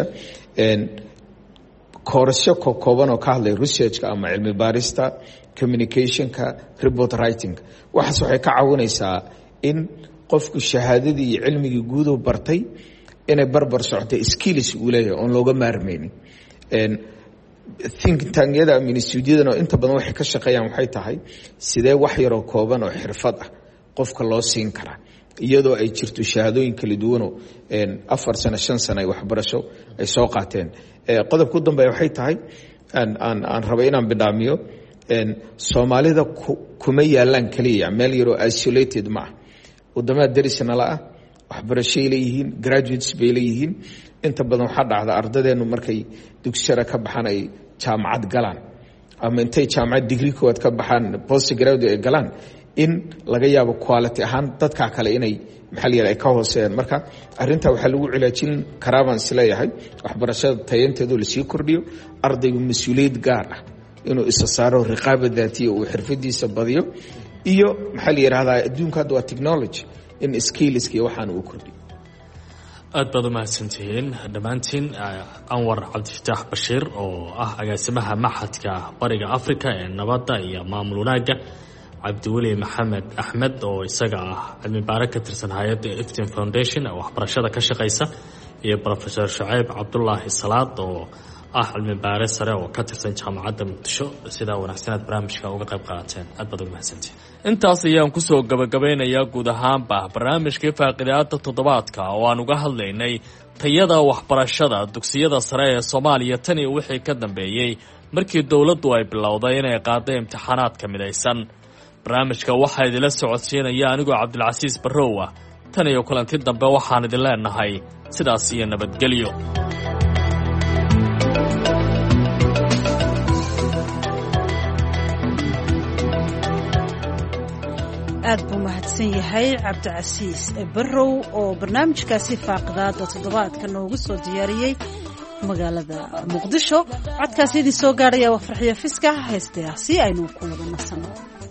koorasyo kooban oo ka hadlay researchka ama cilmi baarista communicationka report writing waxaas waxay ka caawinaysaa in qofku shahaadadii iyo cilmigii guudu bartay inay barbar socotay skills uu leeyahay oon looga maarmaynin think tangyada ministuudyadana oo inta badan waxay ka shaqeeyaan waxay tahay sidee wax yaroo kooban oo xirfad ah qofka loo siin karaa iyadoo ay jirto shahaadooyin kala duwanoo afar sano shan sano ay waxbarasho ay soo qaateen qodobka u dambeeya waxay tahay aan aan rabay inaan bidhaamiyo soomaalida kuma yaalaan keliya meel yaroo isolated ma ah wadamada darisnala ah waxbarashay leeyihiin graduates bay leeyihiin inta badan waxaa dhacda ardadeennu markay dugsi sare ka baxaan ay jaamacad galaan ama intay jaamacad digri koowaad ka baxaan post graduate ay galaan in laga yaabo quality ahaan dadka kale inay maxaa la yidhaha ay ka hooseeyaan marka arrintaa waxaa lagu cilaajin karaa baan isleeyahay waxbarashada tayanteedu lasii kordhiyo ardaygu mas-uuliyad gaar ah inuu isa saaro riqaaba daatiya uu xirfadiisa badiyo iyo maxaa la yidhahdaa adduunka hadda waa technology in skillska iyo waxaan uu kordhiyo aad baad u mahadsantihiin dhammaantiin anwar cabdifataax bashiir oo ah agaasimaha maxadka bariga africa ee nabadda iyo maamul wanaagga cabdiweli maxamed axmed oo isaga ah cilmi baare ka tirsan hay-adda iftin foundation ee waxbarashada ka shaqaysa iyo professor shucayb cabdulaahi salaad oo ah cilmi baare sare oo ka tirsan jaamacadda muqdisho sidaa wanaagsan aad barnaamijka uga qayb qaateen aad baad ugu mahadsantihin intaas ayaan kusoo gabagabeynayaa guud ahaanba barnaamijkii faaqidaada toddobaadka oo aan uga hadlaynay tayada waxbarashada dugsiyada sare ee soomaaliya tan iyo wixii ka dambeeyey markii dowladdu ay bilowday inay qaado imtixaanaadka midaysan barnaamijka waxaa idinla socodsiinaya anigoo cabdilcasiis barrow ah tan iyo kulanti dambe waxaan idin leenahay sidaas iyo nabadgelyo aad buu mahadsan yahay cabdicasiis barrow oo barnaamijkaasi faaqidaada toddobaadka noogu soo diyaariyey magaalada muqdisho codkaasi idin soo gaadhaya waa farxiyo fiska heestaasi aynu ku wada nasanno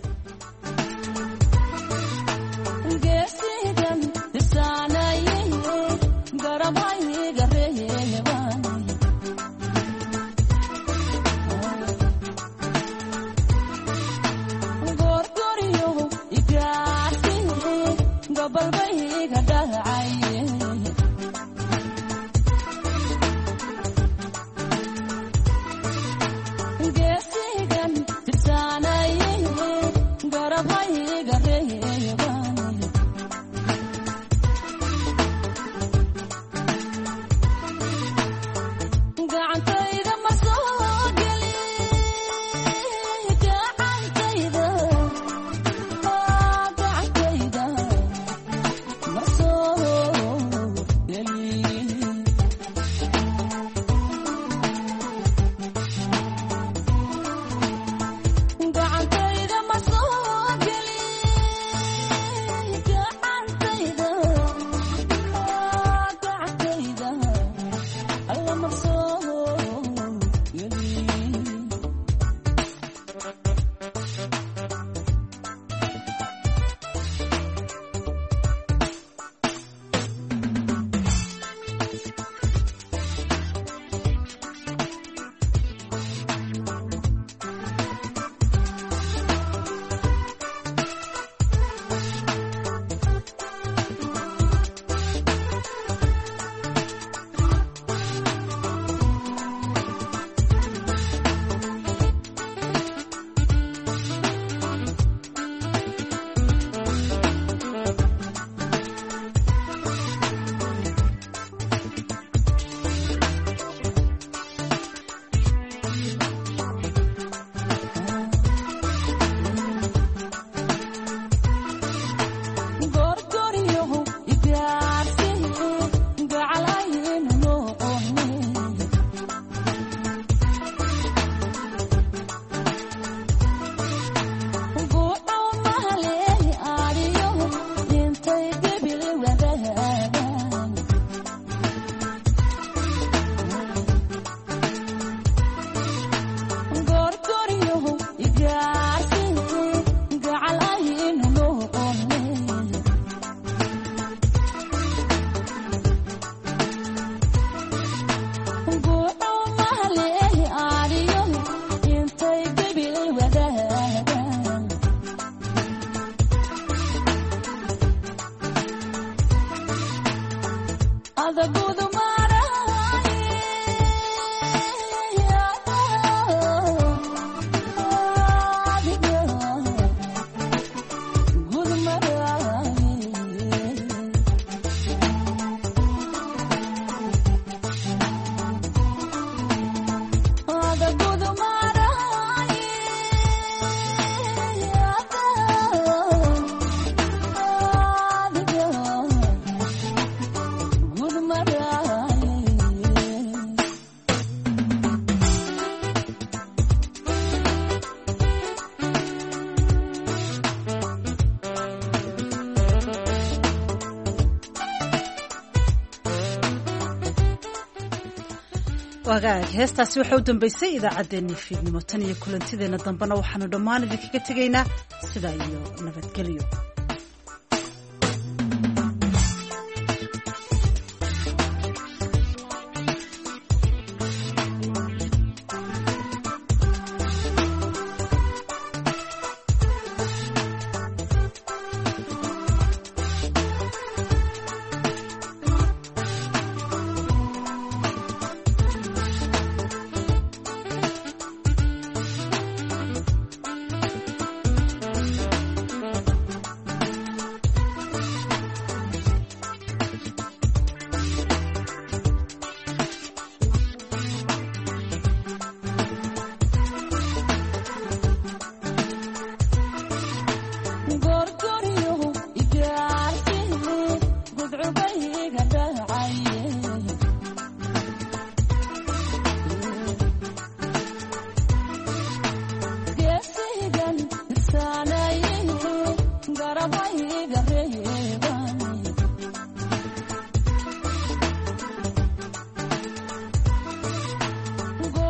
wagaag heestaasi waxa u dambeysay idaacaddeenii fiidnimo tan iyo kulantideena dambena waxaanu dhammaan idinkaga tegaynaa sidaa iyo nabadgelyo.